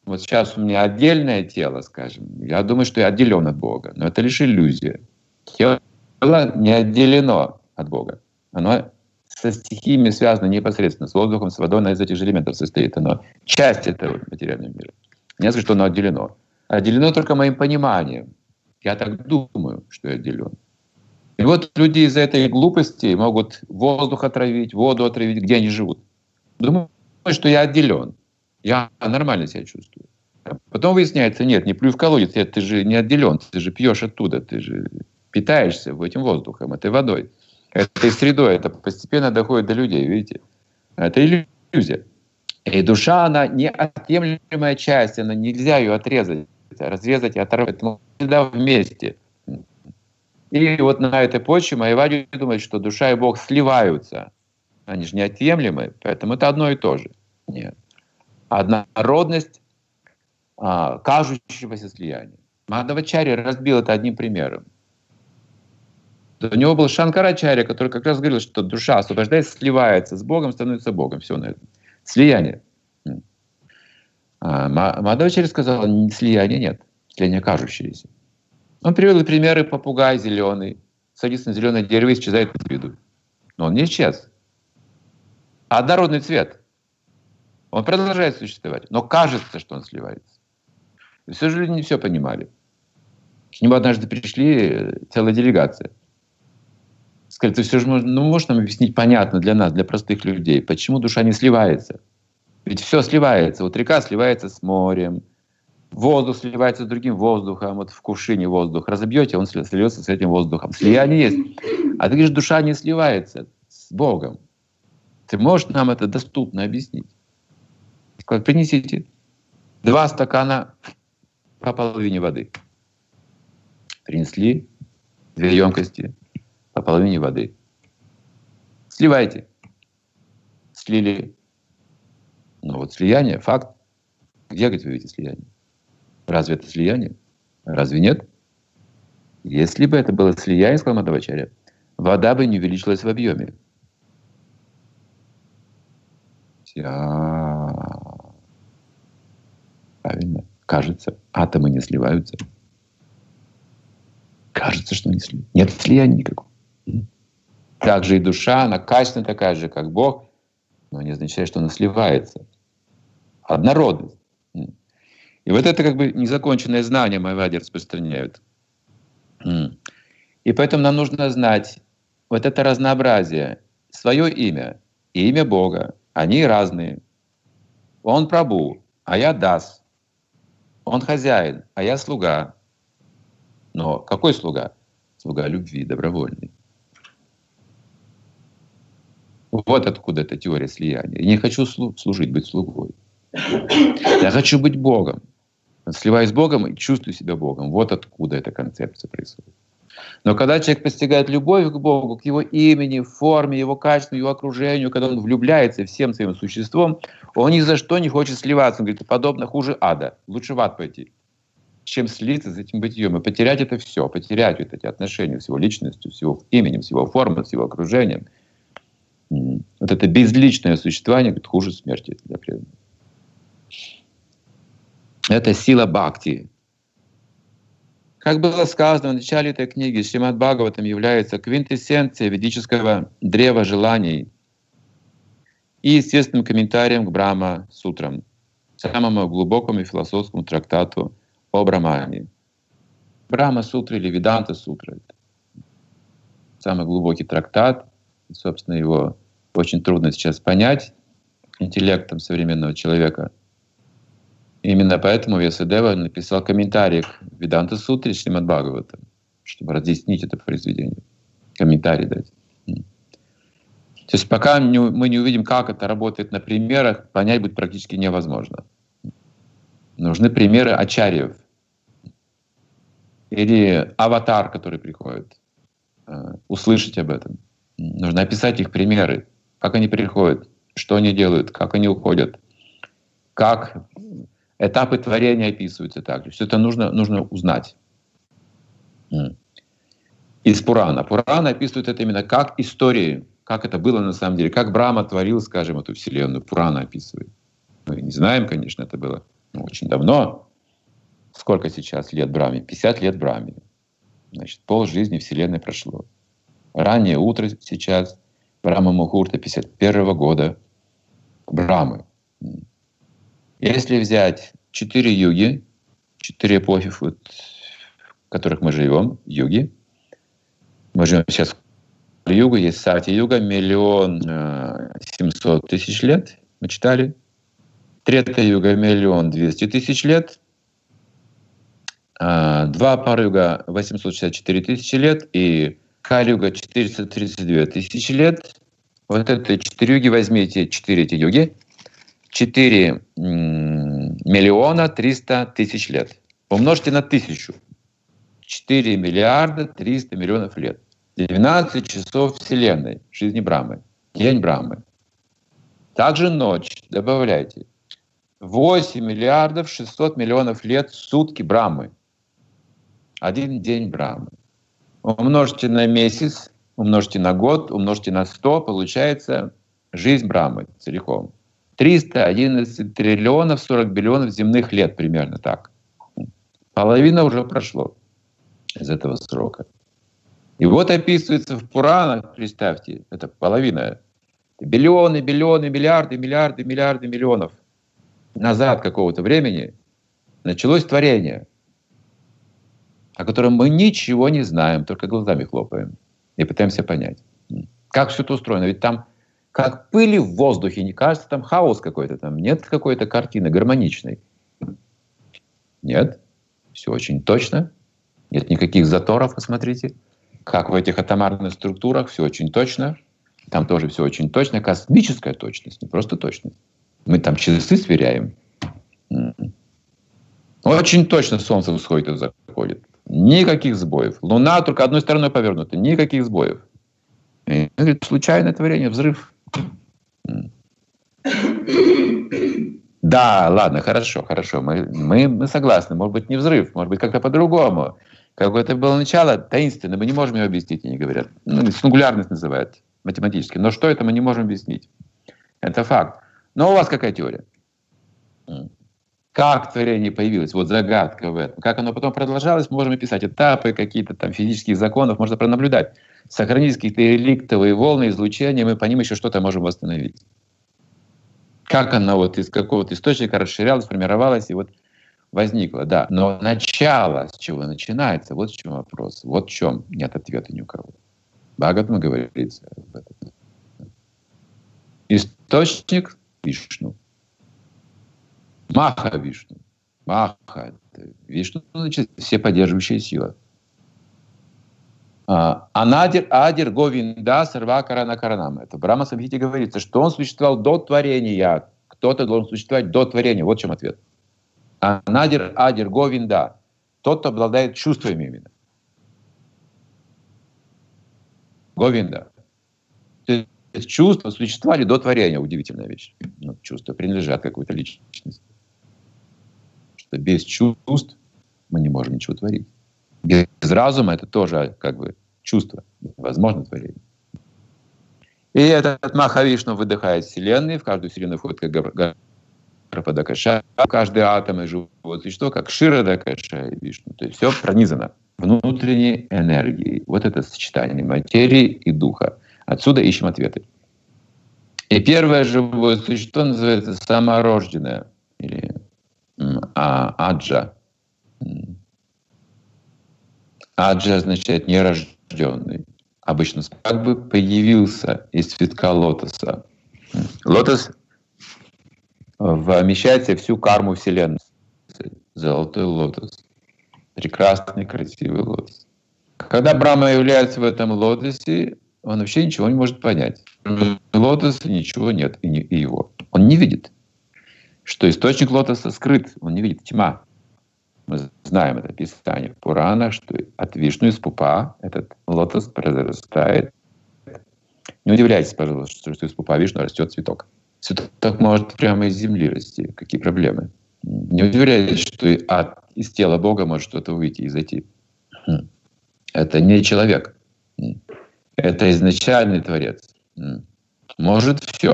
Вот сейчас у меня отдельное тело, скажем, я думаю, что я отделен от Бога, но это лишь иллюзия. Тело не отделено от Бога. Оно со стихиями связано непосредственно, с воздухом, с водой, оно из этих же элементов состоит. Оно часть этого материального мира. Не сказать, что оно отделено. Отделено только моим пониманием. Я так думаю, что я отделен. И вот люди из-за этой глупости могут воздух отравить, воду отравить, где они живут. Думаю, что я отделен. Я нормально себя чувствую. Потом выясняется, нет, не плюй в колодец, ты же не отделен, ты же пьешь оттуда, ты же питаешься этим воздухом, этой водой, этой средой. Это постепенно доходит до людей, видите? Это иллюзия. И душа, она неотъемлемая часть, она нельзя ее отрезать, разрезать и оторвать. Это всегда вместе. И вот на этой почве майявади думают, что душа и Бог сливаются. Они же неотъемлемы, поэтому это одно и то же. Нет. Однородность кажущегося слияния. Мадхавачарья разбил это одним примером. У него был Шанкарачарья, который как раз говорил, что душа, освобождаясь, сливается с Богом, становится Богом. Все на этом. Слияние. Мадхавачарья сказал, слияния нет, слияние кажущееся. Он привел примеры: попугай зеленый, садится на зеленое дерево и исчезает из виду. Но он не исчез. А однородный цвет. Он продолжает существовать, но кажется, что он сливается. И все же люди не все понимали. К нему однажды пришли целая делегация. Сказали, ты все же можешь нам объяснить понятно для нас, для простых людей, почему душа не сливается? Ведь все сливается. Вот река сливается с морем, воздух сливается с другим воздухом, вот в кувшине воздух разобьете, он сольется с этим воздухом. Слияние есть. А ты говоришь, душа не сливается с Богом. Ты можешь нам это доступно объяснить? Принесите 2 стакана по половине воды. Принесли 2 емкости по половине воды. Сливайте. Слили. Ну вот слияние, факт. Где, говорит, вы видите слияние? Разве это слияние? Разве нет? Если бы это было слияние, сказал Мадхавачарья, вода бы не увеличилась в объеме. Правильно. Кажется, атомы не сливаются. Кажется, что не сливаются. Нет слияния никакого. Так же и душа, она качественно такая же, как Бог, но не означает, что она сливается. Однородность. И вот это как бы незаконченное знание майявади распространяют. И поэтому нам нужно знать вот это разнообразие. Свое имя и имя Бога. Они разные. Он Прабху, а я Дас. Он хозяин, а я слуга. Но какой слуга? Слуга любви, добровольный. Вот откуда эта теория слияния. Я не хочу служить, быть слугой. Я хочу быть Богом. Сливаюсь с Богом и чувствую себя Богом. Вот откуда эта концепция происходит. Но когда человек постигает любовь к Богу, к Его имени, форме, Его качеству, Его окружению, когда он влюбляется всем своим существом, он ни за что не хочет сливаться. Он говорит, подобно хуже ада. Лучше в ад пойти, чем слиться с этим бытием и потерять это все, потерять вот эти отношения с Его личностью, с Его именем, с Его формой, с Его окружением. Вот это безличное существование, говорит, хуже смерти для преданных. Это сила бхакти. Как было сказано в начале этой книги, Шримад Бхагаватам является квинтэссенцией ведического древа желаний и естественным комментарием к Брахма-сутрам, самому глубокому философскому трактату о Брахмане. Брахма-сутра или Веданта-сутра — самый глубокий трактат. И, собственно, его очень трудно сейчас понять интеллектом современного человека. Именно поэтому Вьясадева написал комментарий к Веданта-сутре Шримад Бхагаватам, чтобы разъяснить это произведение. Комментарий дать. То есть пока мы не увидим, как это работает на примерах, понять будет практически невозможно. Нужны примеры ачарьев. Или аватар, который приходит. Услышать об этом. Нужно описать их примеры. Как они приходят, что они делают, как они уходят. Как этапы творения описываются также. Все это нужно узнать. Из Пурана. Пурана описывает это именно как истории, как это было на самом деле, как Брахма творил, скажем, эту вселенную. Пурана описывает. Мы не знаем, конечно, это было очень давно. Сколько сейчас лет Брахме? 50 лет Брахме. Значит, полжизни Вселенной прошло. Раннее утро сейчас, Брахма Мухурта 51 года Брахмы. Если взять 4 юги, 4 эпохи, в которых мы живем, юги, мы живем сейчас в югу, есть Сати-юга, 1 700 000 лет, мы читали. Трета-юга 1 200 000 лет. 2 Пара-юга 864 000 лет и Кали-юга 432 000 лет. Вот это 4 юги, возьмите 4 эти юги. 4 300 000 лет. Умножьте на 1000. 4 300 000 000 лет. 12 часов Вселенной, жизни Брахмы. День Брахмы. Также ночь, добавляйте. 8 600 000 000 лет сутки Брахмы. Один день Брахмы. Умножьте на месяц, умножьте на год, умножьте на 100, получается жизнь Брахмы целиком. 311 триллионов 40 биллионов земных лет, примерно так. Половина уже прошло из этого срока. И вот описывается в Пуранах, представьте, это половина. Биллионы, биллионы, миллиарды, миллиарды, миллиарды миллионов назад какого-то времени началось творение, о котором мы ничего не знаем, только глазами хлопаем и пытаемся понять. Как все это устроено? Ведь там как пыли в воздухе, не кажется, там хаос какой-то, там нет какой-то картины гармоничной. Нет, все очень точно, нет никаких заторов, посмотрите. Как в этих атомарных структурах, все очень точно. Там тоже все очень точно. Космическая точность, не просто точность. Мы там часы сверяем. Очень точно Солнце всходит и заходит. Никаких сбоев. Луна только одной стороной повернута. Никаких сбоев. И, говорит, случайное творение, взрыв. Да, ладно, хорошо. Мы согласны. Может быть, не взрыв, может быть, как-то по-другому. Какое-то было начало таинственное, мы не можем его объяснить, они говорят. Сингулярность называют математически. Но что это, мы не можем объяснить. Это факт. Но у вас какая теория? Как творение появилось? Вот загадка в этом. Как оно потом продолжалось, мы можем описать этапы, какие-то там физических законов, можно пронаблюдать. Сохранить какие-то реликтовые волны, излучения, мы по ним еще что-то можем восстановить. Как оно вот из какого-то источника расширялось, формировалось и вот возникло, да. Но начало, с чего начинается, вот в чем вопрос. Вот в чем нет ответа ни у кого. Бхагаватам говорится об этом. Источник Вишну. Маха Вишну. Маха — это Вишну, значит, все поддерживающие силы. Анадир, Адир, Говинда, Сарвакарана Каранам. Это в Брахма Самхите говорится, что он существовал до творения. Кто-то должен существовать до творения. Вот в чем ответ. Анадир, Адир, Говинда. Тот, кто обладает чувствами именно. Говинда. То есть чувства существовали до творения. Удивительная вещь. Ну, чувства принадлежат какой-то личности. Что без чувств мы не можем ничего творить. Без разума это тоже как бы чувство. Невозможно творение. И этот Махавишну выдыхает Вселенной. В каждую Вселенную входит как Гарбхадакаша. В каждый атом и живое существо, как Ширадакаша и Вишну. То есть все пронизано внутренней энергией. Вот это сочетание материи и духа. Отсюда ищем ответы. И первое живое существо называется саморожденное. Или аджа. Аджа означает нерожденный. Обычно как бы появился из цветка лотоса. Лотос вмещает в себя всю карму Вселенной. Золотой лотос. Прекрасный, красивый лотос. Когда Брахма является в этом лотосе, он вообще ничего не может понять. Лотоса ничего нет, и его. Он не видит, что источник лотоса скрыт. Он не видит, тьма. Мы знаем это Писание в Пуранах, что от Вишну из пупа этот лотос произрастает. Не удивляйтесь, пожалуйста, что из пупа Вишну растет цветок. Цветок может прямо из земли расти. Какие проблемы? Не удивляйтесь, что из тела Бога может что-то выйти и зайти. Это не человек. Это изначальный Творец. Может все.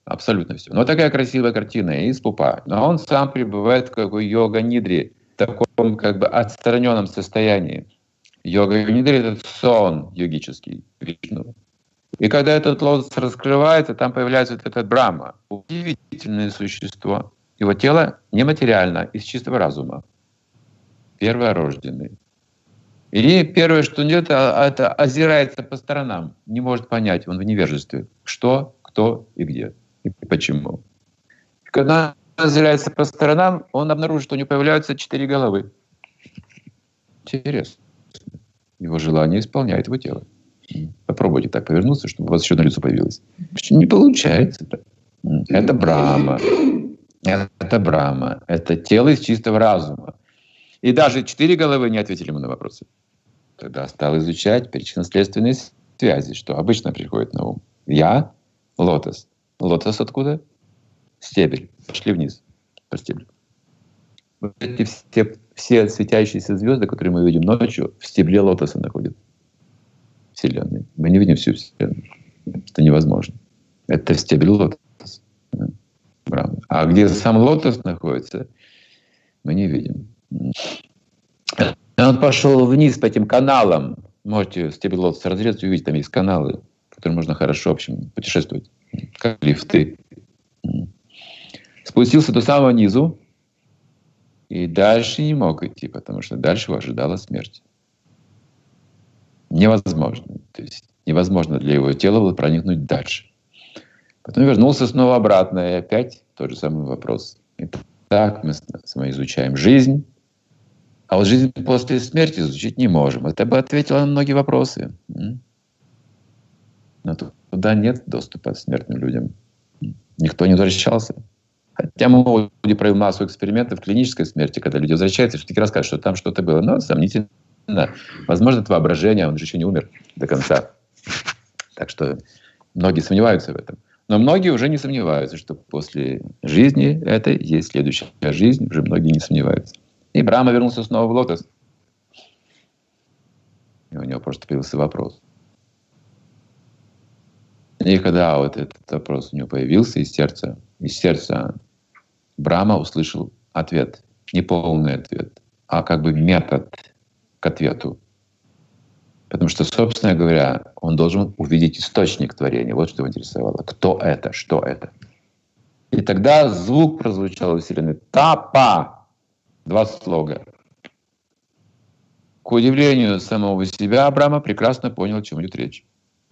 Абсолютно все. Но такая красивая картина из пупа. Но он сам пребывает в какой йога-нидре, в таком как бы отстраненном состоянии. Йога-нидра — это сон йогический, Вишну. И когда этот лотос раскрывается, там появляется вот этот Брахма. Удивительное существо. Его тело нематериально, из чистого разума. Перворожденный. И первое, что он делает, это озирается по сторонам. Не может понять, он в невежестве. Что, кто и где. И почему. Когда он озирается по сторонам, он обнаружит, что у него появляются 4 головы. Интересно. Его желание исполняет его тело. Попробуйте так повернуться, чтобы у вас еще одно лицо появилось. Не получается. Это Брахма. Это Брахма. Это тело из чистого разума. И даже 4 головы не ответили ему на вопросы. Тогда стал изучать причинно-следственные связи, что обычно приходит на ум. Я — лотос. Лотос откуда? Стебель. Пошли вниз по стеблю. Вот эти все светящиеся звезды, которые мы видим ночью, в стебле лотоса находятся. Вселенной. Мы не видим всю Вселенную. Это невозможно. Это стебель лотоса. А где сам лотос находится, мы не видим. Он пошел вниз по этим каналам. Можете стебель лотоса разрезать и увидеть, там есть каналы, по которым можно хорошо, в общем, путешествовать. Как лифты. Спустился до самого низу и дальше не мог идти, потому что дальше его ожидала смерть. Невозможно. То есть невозможно для его тела было проникнуть дальше. Потом вернулся снова обратно, и опять тот же самый вопрос. Итак, мы с вами изучаем жизнь, а вот жизнь после смерти изучить не можем. Это бы ответило на многие вопросы. Но туда нет доступа смертным людям. Никто не возвращался. Хотя Моуди провел массу экспериментов в клинической смерти, когда люди возвращаются, все-таки расскажут, что там что-то было. Но сомнительно. Возможно, это воображение, он же еще не умер до конца. Так что многие сомневаются в этом. Но многие уже не сомневаются, что после жизни это есть следующая жизнь. Уже многие не сомневаются. И Брахма вернулся снова в лотос. И у него просто появился вопрос. И когда вот этот вопрос у него появился из сердца Брахма услышал ответ. Не полный ответ, а как бы метод к ответу. Потому что, собственно говоря, он должен увидеть источник творения. Вот что его интересовало. Кто это? Что это? И тогда звук прозвучал у Вселенной. Тапа! 2 слога. К удивлению самого себя, Брахма прекрасно понял, о чем идет речь.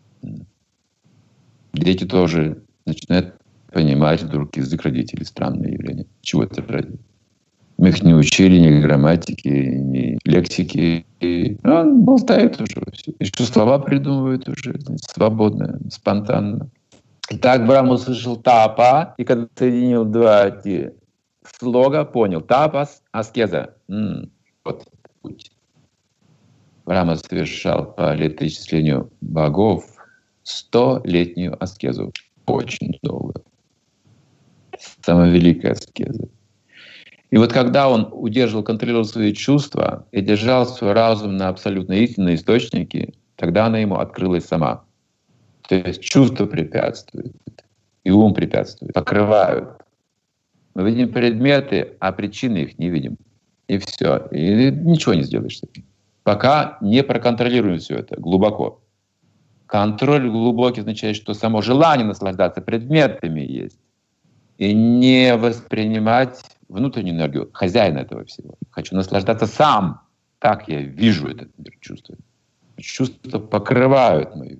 Дети тоже начинают понимать вдруг язык родителей. Странное явление. Чего это ради? Мы их не учили ни грамматики, ни лексики. И он болтает уже. Еще слова придумывает уже свободно, спонтанно. Итак, Брахма услышал тапа, и когда соединил 2 эти слога, понял. Тапас, аскеза. Вот путь. Брахма совершал по летоисчислению богов 100-летнюю аскезу. Очень долго. Самая великая аскеза. И вот когда он удерживал, контролировал свои чувства и держал свой разум на абсолютно истинные источники, тогда она ему открылась сама. То есть чувства препятствуют, и ум препятствует, покрывают. Мы видим предметы, а причины их не видим. И все. И ничего не сделаешь с этим. Пока не проконтролируем все это глубоко. Контроль глубокий означает, что само желание наслаждаться предметами есть. И не воспринимать внутреннюю энергию хозяина этого всего. Хочу наслаждаться сам. Так я вижу этот мир, чувствую. Чувства покрывают мое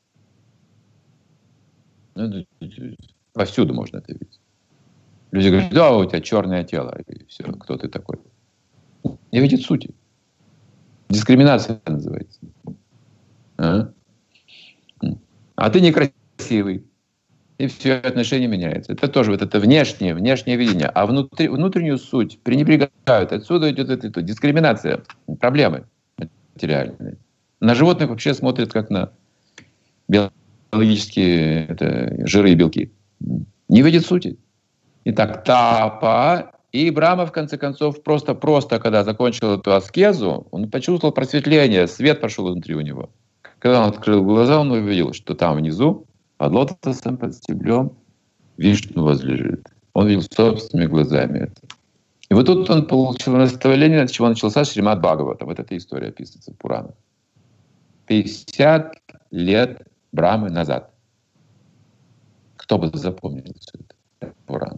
видение. Повсюду можно это видеть. Люди говорят, да, у тебя черное тело. И все, кто ты такой? Не видит сути. Дискриминация называется. А ты некрасивый. И все, отношения меняются. Это тоже вот это внешнее видение. А внутреннюю суть пренебрегают. Отсюда идет эта дискриминация, проблемы материальные. На животных вообще смотрят как на биологические жиры и белки. Не видит сути. Итак, тапа. И Брахма, в конце концов, просто когда закончил эту аскезу, он почувствовал просветление, свет пошел внутри у него. Когда он открыл глаза, он увидел, что там внизу, под лотосом, под стеблем, Вишну возлежит. Он видел собственными глазами это. И вот тут он получил наставление, с чего начался Шримад Бхагаватам. Вот эта история описывается в Пуранах. 50 лет Брамы назад. Кто бы запомнил все это? Пуран.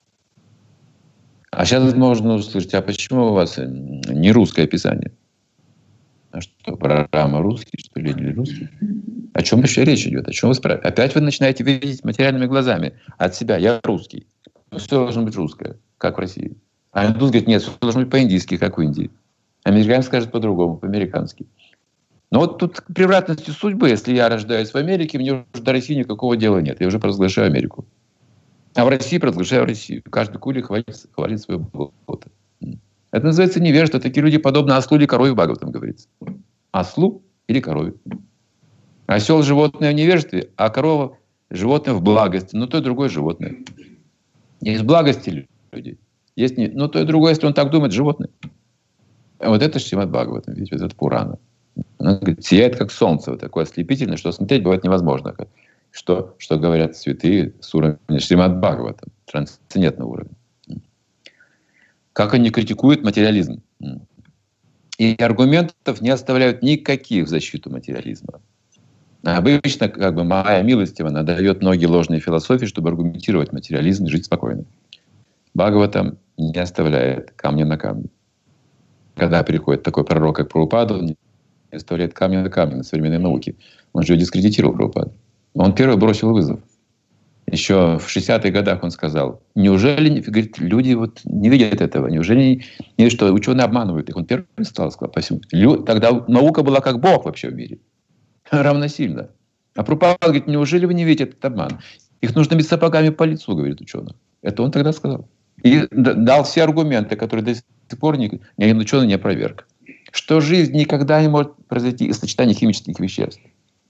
А сейчас можно услышать, а почему у вас не русское писание? А что, Брама русский, что ли, или русский? О чем вообще речь идет? О чем вы спрашиваете? Опять вы начинаете видеть материальными глазами от себя. Я русский. Все должно быть русское, как в России. А индус говорит, нет, все должно быть по-индийски, как в Индии. Американец скажет по-другому, по-американски. Но вот тут к превратности судьбы, если я рождаюсь в Америке, мне уже до России никакого дела нет. Я уже провозглашаю Америку. А в России провозглашаю Россию. Каждый кулик хвалит свое болото. Это называется невежество. Такие люди подобны ослу или корове в Бхагаватам говорится. Ослу или корове. Осел — животное в невежестве, а корова — животное в благости. Но то и другое животное. Есть благости люди. Есть не... Но то и другое, если он так думает, животное. А вот это Шримад Бхагаватам, видите, вот это Пурана. Она говорит, сияет как солнце, вот такое ослепительное, что смотреть бывает невозможно. Что говорят святые с уровня Шримад Бхагаватам, трансцендентного уровня. Как они критикуют материализм. И аргументов не оставляют никаких в защиту материализма. Обычно Майя милостива, она дает многие ложные философии, чтобы аргументировать материализм и жить спокойно. Бхагаватам не оставляет камня на камне. Когда приходит такой пророк, как Прабхупада, он не оставляет камня на камне на современной науке. Он же дискредитировал Прабхупаду. Он первый бросил вызов. Еще в 60-х годах он сказал, неужели, говорит, люди вот не видят этого, неужели не видят, что ученые обманывают их. Он первый сказал посему. Тогда наука была как Бог вообще в мире. Равносильно. А Прабхупада говорит, неужели вы не видите этот обман? Их нужно бить сапогами по лицу, говорит ученый. Это он тогда сказал. И дал все аргументы, которые до сих пор ни один ученый не опроверг. Что жизнь никогда не может произойти из сочетания химических веществ.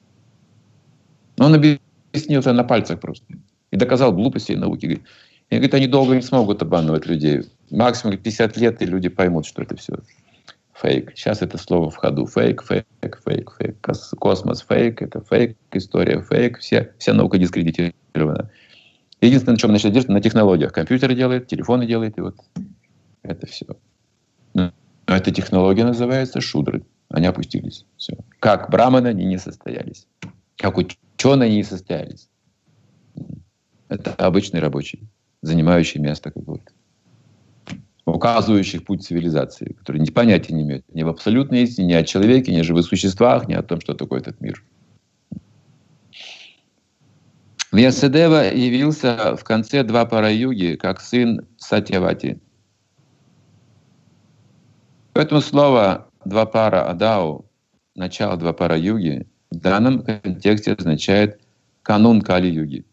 Он объяснил это на пальцах просто. И доказал глупости науки. И говорит, они долго не смогут обманывать людей. Максимум 50 лет, и люди поймут, что это все фейк. Сейчас это слово в ходу. Фейк, фейк, фейк, фейк. Космос фейк, это фейк, история фейк. Вся наука дискредитирована. Единственное, на чем начали держать, на технологиях. Компьютер делает, телефоны делает, и вот это все. Но эта технология называется шудры. Они опустились. Все. Как браманы они не состоялись. Как ученые они не состоялись. Это обычный рабочий, занимающий место какое-то. Указывающий путь цивилизации, который понятия не имеет ни в абсолютной истине, ни о человеке, ни о живых существах, ни о том, что такое этот мир. Вьясадева явился в конце Двапара-юги как сын Сатьявати. Поэтому слово Двапара Адау, начало Двапара-юги, в данном контексте означает канун Кали-юги.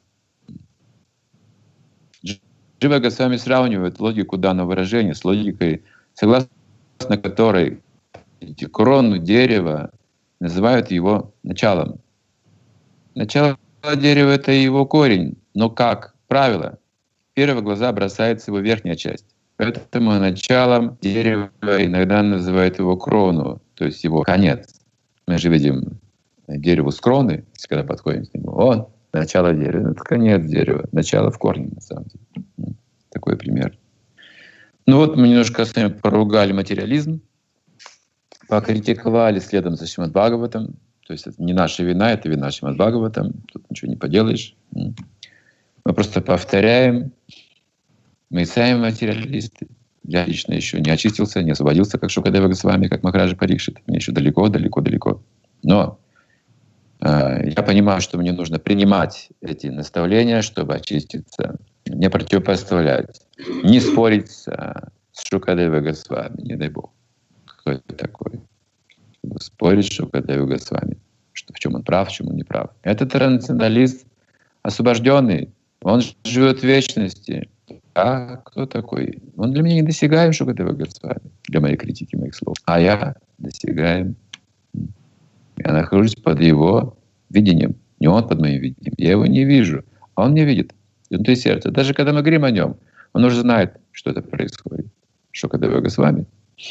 Джива Госвами сравнивает логику данного выражения с логикой, согласно которой крону дерева называют его началом. Начало дерева — это его корень, но как правило, в первые глаза бросается его верхняя часть. Поэтому началом дерева иногда называют его крону, то есть его конец. Мы же видим дерево с кроны, когда подходим к нему, он начало дерева, это конец дерева, начало в корне, на самом деле. Такой пример. Ну вот мы немножко с вами поругали материализм, покритиковали следом за Шримад Бхагаватам. То есть это не наша вина, это вина Шримад Бхагаватам. Тут ничего не поделаешь. Мы просто повторяем. Мы сами материалисты. Я лично еще не очистился, не освободился, как Шукадева Госвами, как Махараджа Парикшит. Мне еще далеко, далеко, далеко. Но я понимаю, что мне нужно принимать эти наставления, чтобы очиститься. Не противопоставлять. Не спорить с Шукадевой Госвами, не дай Бог. Кто это такой? Чтобы спорить с Шукадевой Госвами. Что, в чем он прав, в чем он не прав. Это трансценденталист освобожденный. Он живет в вечности. А кто такой? Он для меня недосягаем, Шукадева Госвами. Для моей критики, моих слов. А я досягаем. Я нахожусь под его видением. Не он под моим видением. Я его не вижу. А он меня видит. Внутри сердца. Даже когда мы говорим о нем, он уже знает, что это происходит. Шукадева Госвами.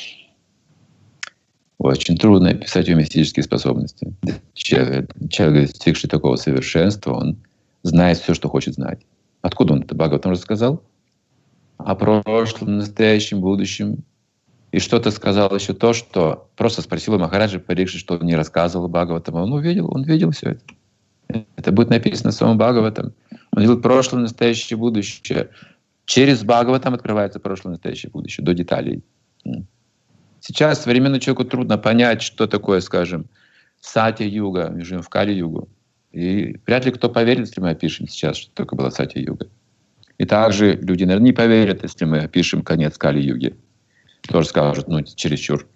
Очень трудно описать его мистические способности. Человек, достигший такого совершенства, он знает все, что хочет знать. Откуда он это Бхагаватам рассказал? О прошлом, настоящем, будущем. И что-то сказал еще то, что просто спросил Махараджа Парикшит, что он не рассказывал Бхагаватам. Он видел все это. Это будет написано в самом Бхагаватам. Он видел прошлое, настоящее, будущее. Через Бхагаватам открывается прошлое, настоящее, будущее, до деталей. Сейчас современному человеку трудно понять, что такое, скажем, Сатья-юга, мы живем в Кали-югу. И вряд ли кто поверит, если мы опишем сейчас, что такое была Сатья-юга. И также люди, наверное, не поверят, если мы опишем конец Кали-юги. Тоже скажут, чересчур.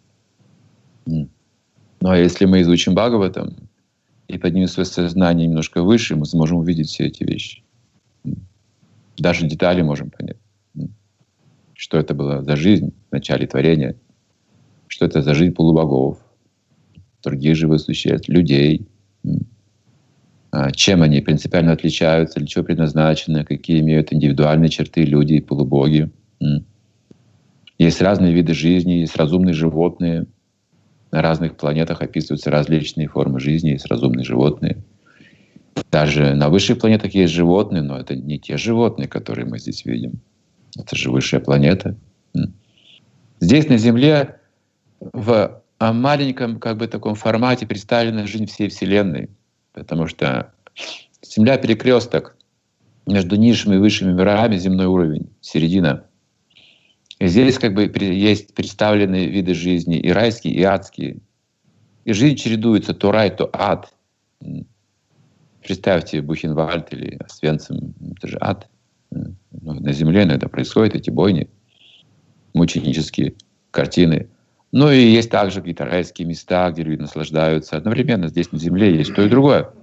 Но если мы изучим Бхагаватам и поднимем свое сознание немножко выше, мы сможем увидеть все эти вещи. Даже детали можем понять. Что это была за жизнь в начале творения, что это за жизнь полубогов, других живых существ, людей, чем они принципиально отличаются, для чего предназначены, какие имеют индивидуальные черты люди и полубоги. Есть разные виды жизни, есть разумные животные. На разных планетах описываются различные формы жизни, есть разумные животные. Даже на высших планетах есть животные, но это не те животные, которые мы здесь видим. Это же высшая планета. Здесь на Земле в маленьком таком формате представлена жизнь всей Вселенной. Потому что Земля — перекресток между низшими и высшими мирами, земной уровень, середина. И здесь есть представлены виды жизни и райские, и адские. И жизнь чередуется то рай, то ад. Представьте Бухенвальд или Освенцим, это же ад. На Земле иногда происходят эти бойни, мученические картины. Ну и есть также какие-то райские места, где люди наслаждаются. Одновременно здесь на Земле есть то и другое.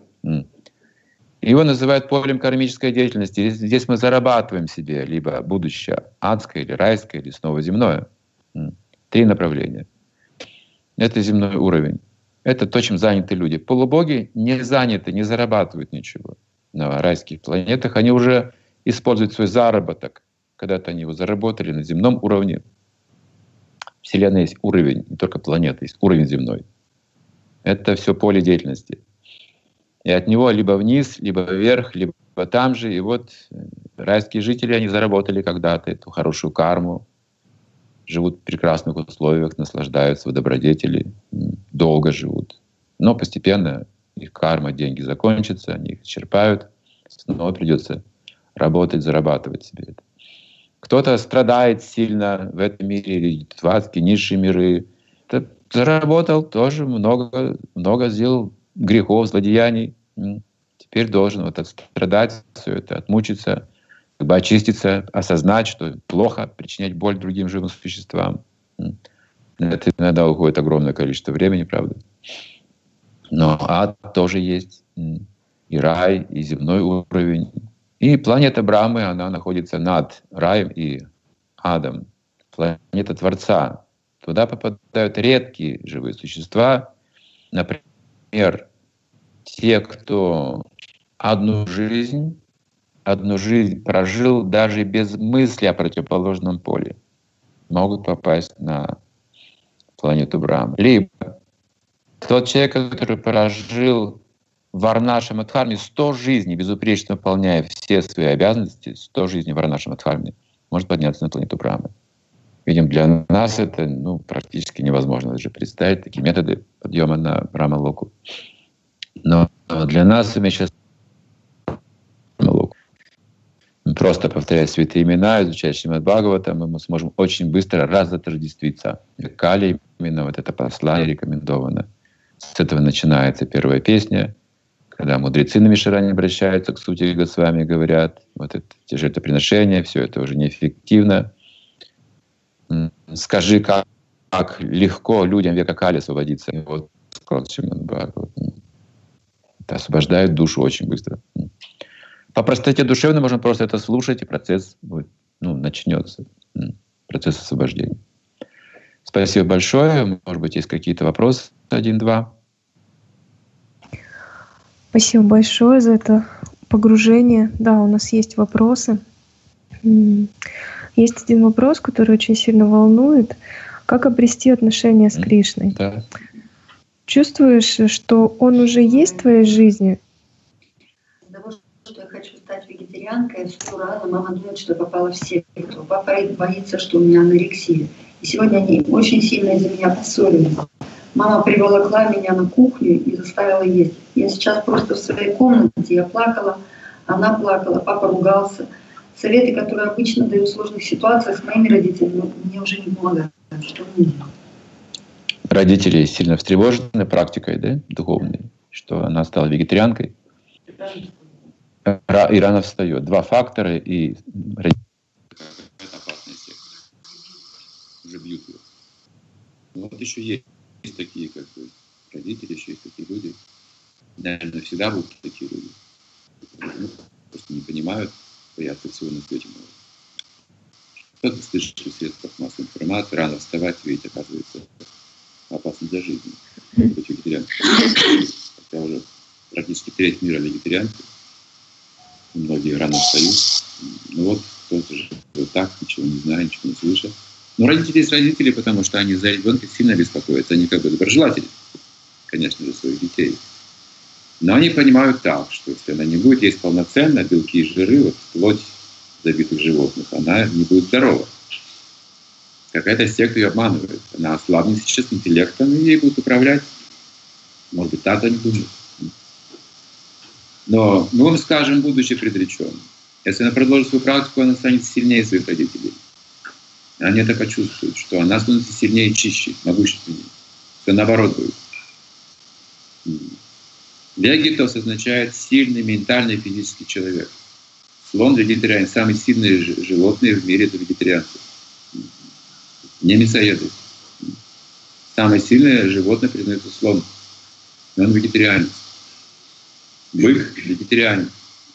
Его называют полем кармической деятельности. Здесь мы зарабатываем себе либо будущее адское, или райское, или снова земное. 3 направления. Это земной уровень. Это то, чем заняты люди. Полубоги не заняты, не зарабатывают ничего. На райских планетах они уже используют свой заработок. Когда-то они его заработали на земном уровне. Вселенная есть уровень, не только планета, есть уровень земной. Это все поле деятельности. И от него либо вниз, либо вверх, либо там же. И вот райские жители, они заработали когда-то эту хорошую карму, живут в прекрасных условиях, наслаждаются в добродетели, долго живут. Но постепенно их карма, деньги закончатся, они их исчерпают, снова придется работать, зарабатывать себе это. Кто-то страдает сильно в этом мире, или в адские низшие миры. Заработал тоже много сделал грехов, злодеяний. Теперь должен отстрадать все это, отмучиться, очиститься, осознать, что плохо причинять боль другим живым существам. Это иногда уходит огромное количество времени, правда. Но ад тоже есть. И рай, и земной уровень. И планета Брамы, она находится над раем и адом. Планета Творца. Туда попадают редкие живые существа. Например, те, кто одну жизнь прожил даже без мысли о противоположном поле, могут попасть на планету Брамы. Либо тот человек, который прожил в Варнашам Адхарме 100 жизней, безупречно выполняя все свои обязанности, 100 жизней в Варнашам Адхарме, может подняться на планету Брамы. Видим, для нас это практически невозможно даже представить, такие методы подъема на Брама-локу. Но для нас мы сейчас просто повторяя святые имена, изучая Шримад Бхагаватам, мы сможем очень быстро разотождествиться. Кали, именно это послание рекомендовано. С этого начинается первая песня, когда мудрецы на Мишаране обращаются к сути Госвами, говорят, эти жертвоприношения, все это уже неэффективно. Скажи, как легко людям века Кали освободиться. И вот Шримад Бхагаватам. Это освобождает душу очень быстро. По простоте душевной можно просто это слушать, и процесс начнется. Процесс освобождения. Спасибо большое. Может быть, есть какие-то вопросы? 1-2. Спасибо большое за это погружение. Да, у нас есть вопросы. Есть один вопрос, который очень сильно волнует. Как обрести отношения с Кришной? Да. Чувствуешь, что Он уже есть в твоей жизни? что я хочу стать вегетарианкой, всю рано мама думает, что я попала в секту. Папа боится, что у меня анорексия. И сегодня они очень сильно из-за меня поссорились. Мама приволокла меня на кухню и заставила есть. Я сейчас просто в своей комнате, я плакала, она плакала, папа ругался. Советы, которые обычно даю в сложных ситуациях с моими родителями, мне уже не помогают. Что мне делать? Родители сильно встревожены практикой, да, духовной, что она стала вегетарианкой. И рано встает. Два фактора, и Это опасная секта. Уже бьют ее. Но вот еще есть такие, как бы, родители, еще есть такие люди. Наверное, всегда будут такие люди. Просто не понимают, боятся всего на свете. Кто-то слышит в средствах массовой информации, рано вставать, ведь оказывается опасно для жизни. Быть вегетарианцем. Хотя уже практически треть мира вегетарианцев. Многие рано встают. Ну вот, кто-то же вот так, ничего не знает, ничего не слышит. Но родители есть родители, потому что они за ребенка сильно беспокоятся. Они как бы доброжелатели, конечно же, своих детей. Но они понимают так, что если она не будет есть полноценно белки и жиры, вот плоть забитых животных, она не будет здорова. Какая-то секта ее обманывает. Она ослабнет сейчас интеллектом, и ей будут управлять. Может быть, так они думают. Но мы вам скажем, будучи предреченным, если она продолжит свою практику, она станет сильнее своих родителей. Они это почувствуют, что она становится сильнее, чище, могущественнее. Все наоборот будет. Вегетос означает сильный ментальный и физический человек. Слон вегетарианец. Самые сильные животные в мире — это вегетарианцы. Не мясоеды. Самое сильное животное признается слон. Но он вегетарианец. Бык — вегетарианец.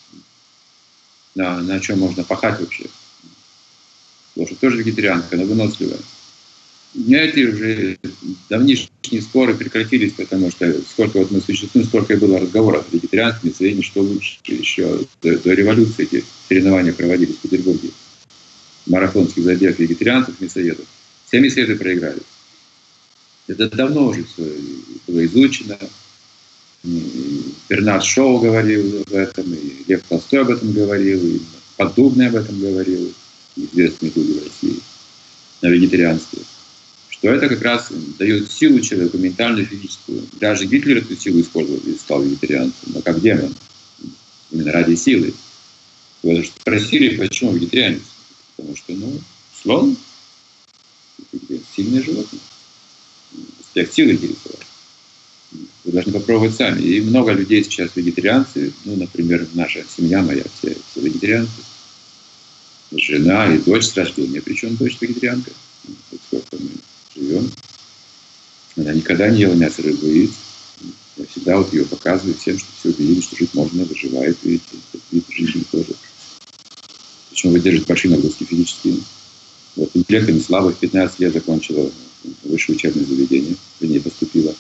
На чем можно пахать вообще. Лошадь тоже вегетарианка, но выносливая. Эти уже давнишние споры прекратились, потому что сколько вот мы существуем, сколько и было разговоров о вегетарианстве, мясоедении, что лучше. Еще до революции эти соревнования проводились в Петербурге. Марафонский забег вегетарианцев, мясоедов. Все мясоеды проиграли. Это давно уже все было изучено. Бернард Шоу говорил об этом, и Лев Толстой об этом говорил, и Поддубный об этом говорил, известные люди в России, на вегетарианстве. Что это как раз дает силу человеку, ментальную, физическую. Даже Гитлер эту силу использовал и стал вегетарианцем, но как демон, именно ради силы. Потому что спросили, почему вегетарианец? Потому что, слон — сильное животное. Аспект силы интересовал. Вы должны попробовать сами. И много людей сейчас вегетарианцы. Например, наша семья моя, все вегетарианцы. Жена и дочь с рождения. Причем дочь вегетарианка. Вот сколько мы живем. Она никогда не ела мясо, рыбу и яиц. Я всегда вот ее показываю всем, чтобы все увидели, что жить можно, выживает, видите, вид жизни тоже. Причем выдерживает большие нагрузки физические. Вот интеллектом слабо, в 15 лет закончила высшее учебное заведение, вернее, поступила.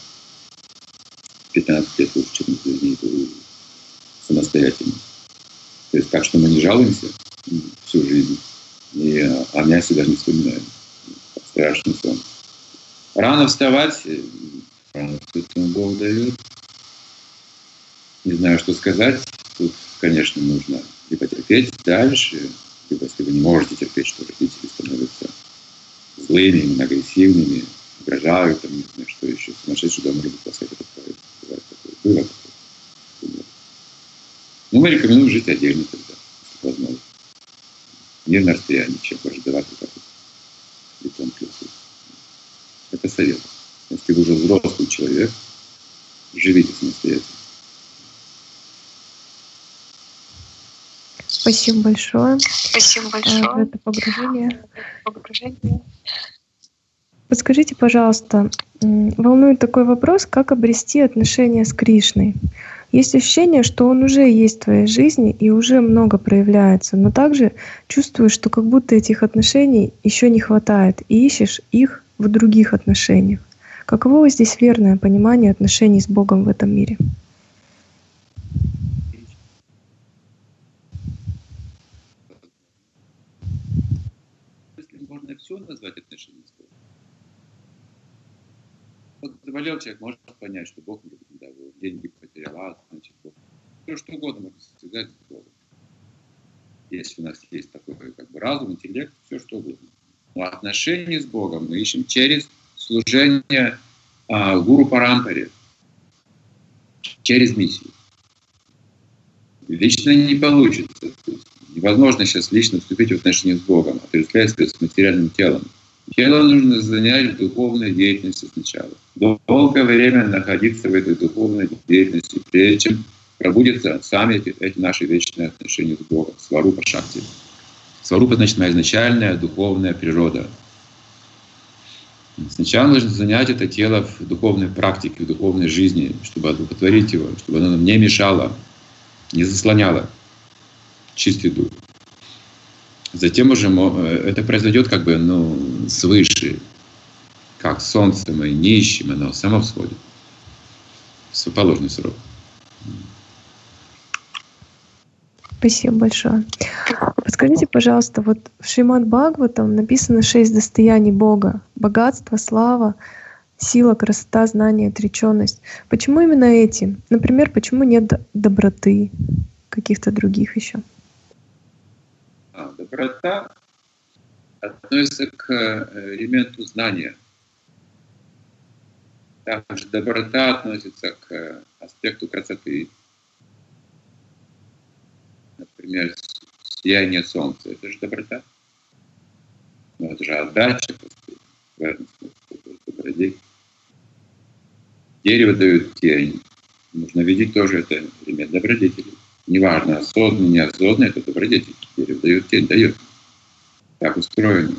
15 лет в учебном заведении самостоятельно. То есть так, что мы не жалуемся всю жизнь, и о мясе даже не вспоминаем. Страшный сон. Рано вставать, рано этому Бог дает. Не знаю, что сказать. Тут, конечно, нужно либо терпеть дальше, либо, если вы не можете терпеть, что родители становятся злыми, именно агрессивными, угрожают, там, не знаю, что еще. Сумасшедший дом любит вас это отправить. Бывает такое. Было такое. Мы рекомендуем жить отдельно тогда, если возможно. Не на расстоянии, чем враждовать вот так вот. Лицом к лицу. Это совет. Если вы уже взрослый человек, живите самостоятельно. Спасибо большое. Спасибо За большое. это погружение. Подскажите, пожалуйста, волнует такой вопрос, как обрести отношения с Кришной? Есть ощущение, что он уже есть в твоей жизни и уже много проявляется, но также чувствуешь, что как будто этих отношений еще не хватает, и ищешь их в других отношениях. Каково здесь верное понимание отношений с Богом в этом мире? Если можно все назвать отношениями с Богом. Вот заболел человек, может понять, что Бог любит недоволен, деньги потерял, значит Бог все что угодно можно связать с Богом. Если у нас есть такой как бы разум, интеллект, все что угодно. Но отношения с Богом мы ищем через служение гуру парампаре, через миссию. Лично не получится. То есть невозможно сейчас лично вступить в отношения с Богом, отождествляться с материальным телом. Тело нужно занять в духовной деятельности сначала. Долгое время находиться в этой духовной деятельности, прежде чем пробудятся сами эти наши вечные отношения с Богом. Сварупа Шакти. Сварупа значит моя изначальная духовная природа. Сначала нужно занять это тело в духовной практике, в духовной жизни, чтобы одухотворить его, чтобы оно нам не мешало, не заслоняло чистый дух. Затем уже это произойдет как бы свыше, как солнце мы не ищем, оно само всходит в положенный срок. Спасибо большое. Подскажите, пожалуйста, вот в Шримад Бхагаватам написано 6 достояний Бога: богатство, слава, сила, красота, знание, отреченность. Почему именно эти? Например, почему нет доброты, каких-то других еще? Доброта относится к элементу знания. Также доброта относится к аспекту красоты. Например, сияние солнца — это же доброта. Но это же отдача, в этом смысле, добродетель. Дерево дает тень. Нужно видеть тоже это элемент добродетели. Неважно, осознанно, неосознанно, это добродетель. Дерево дает тень, дает. Так устроено.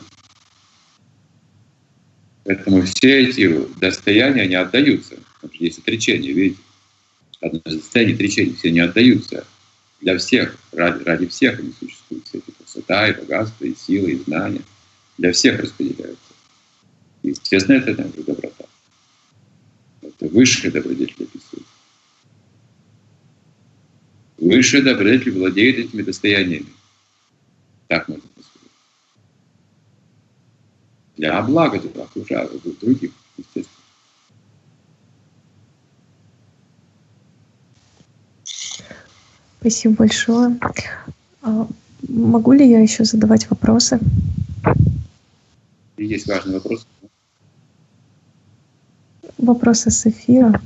Поэтому все эти достояния, они отдаются. Есть отречение, видите? Одно из достояний отречения, все не отдаются. Для всех, ради всех они существуют. Все эти красота, и богатство, и сила, и знания. Для всех распределяются. Естественно, это также доброта. Это высшая добродетель описывается. Высшая добродетель владеет этими достояниями. Так можно сказать. Для блага окружающих, других, естественно. Спасибо большое. Могу ли я еще задавать вопросы? И есть важный вопрос. Вопросы с эфира.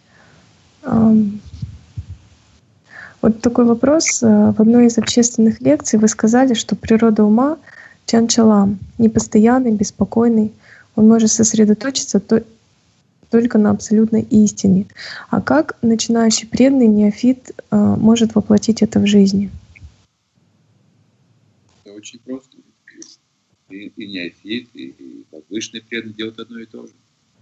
Вот такой вопрос. В одной из общественных лекций вы сказали, что природа ума — чанчалам, непостоянный, беспокойный. Он может сосредоточиться только на абсолютной истине. А как начинающий преданный неофит может воплотить это в жизни? Это очень просто. И неофит, и возвышенный преданный делают одно и то же.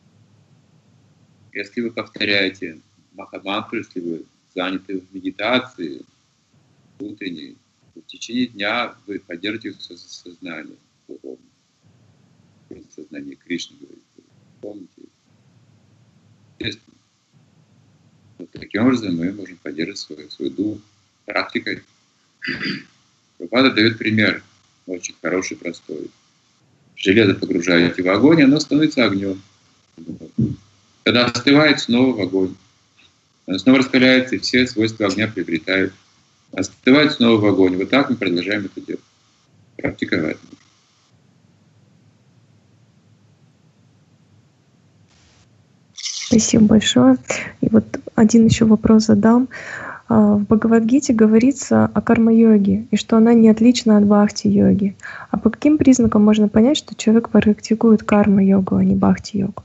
Если вы повторяете махамантру, если вы заняты в медитации утренней, в течение дня вы поддерживаете сознание духовное. Сознание Кришны, говорит. Помните? Естественно. Вот таким образом мы можем поддерживать свой дух практикой. Прабхупада дает пример, очень хороший, простой. Железо погружаете в огонь, оно становится огнем. Когда остывает, снова в огонь. Оно снова раскаляется, и все свойства огня приобретают. Остывает, снова в огонь. Вот так мы продолжаем это делать. Практиковать. Спасибо большое. И вот один еще вопрос задам. В Бхагавад-гите говорится о карма-йоге, и что она не отлична от бхакти-йоги. А по каким признакам можно понять, что человек практикует карма-йогу, а не бхакти-йогу?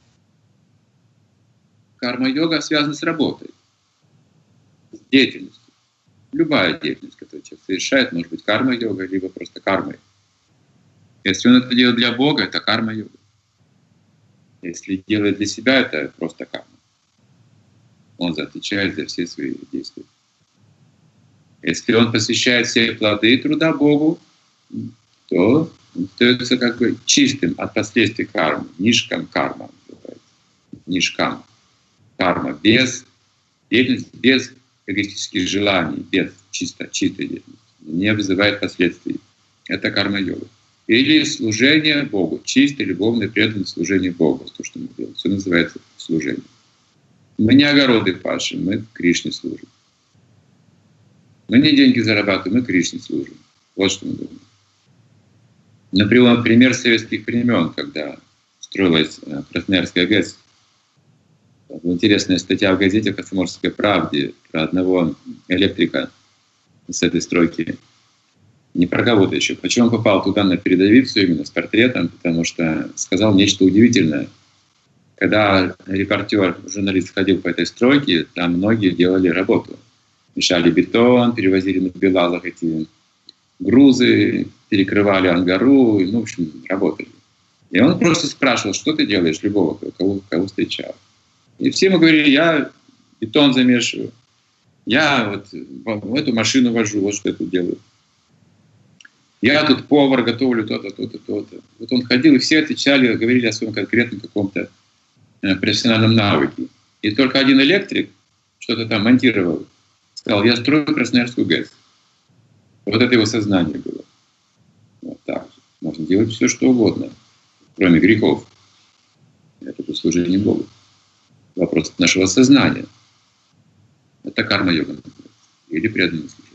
Карма-йога связана с работой, с деятельностью. Любая деятельность, которую человек совершает, может быть карма-йога, либо просто кармой. Если он это делает для Бога, это карма-йога. Если делает для себя, это просто карма. Он отвечает за все свои действия. Если он посвящает все плоды труда Богу, то он остается как бы чистым от последствий кармы. Нишкам карма называется. Нишкам. Карма без деятельности, без эгоистических желаний, без чистой деятельности. Не вызывает последствий. Это карма-йога. Или служение Богу. Чистое, любовное, преданное служение Богу. То, что мы делаем. Все называется служение. Мы не огороды пашем, мы Кришне служим. Мы не деньги зарабатываем, мы Кришне служим. Вот что мы думаем. Например, советских времен, когда строилась Красноярская ГЭС. Интересная статья в газете «Комсомольской правде» про одного электрика с этой стройки. Не про кого-то еще. Почему он попал туда на передовицу именно с портретом? Потому что сказал нечто удивительное. Когда репортер, журналист ходил по этой стройке, там многие делали работу. Мешали бетон, перевозили на Белалах эти грузы, перекрывали ангару, ну, в общем, работали. И он просто спрашивал, что ты делаешь, любого, кого встречал. И все ему говорили, я бетон замешиваю, я вот в эту машину вожу, вот что я тут делаю. Я тут повар, готовлю то-то, то-то, то-то. Вот он ходил, и все отвечали, говорили о своем конкретном каком-то профессиональном навыке. И только один электрик что-то там монтировал, сказал, я строю Красноярскую ГЭС. Вот это его сознание было. Вот так же. Можно делать все, что угодно, кроме грехов. Это служение Богу. Вопрос нашего сознания. Это карма-йога или преданность.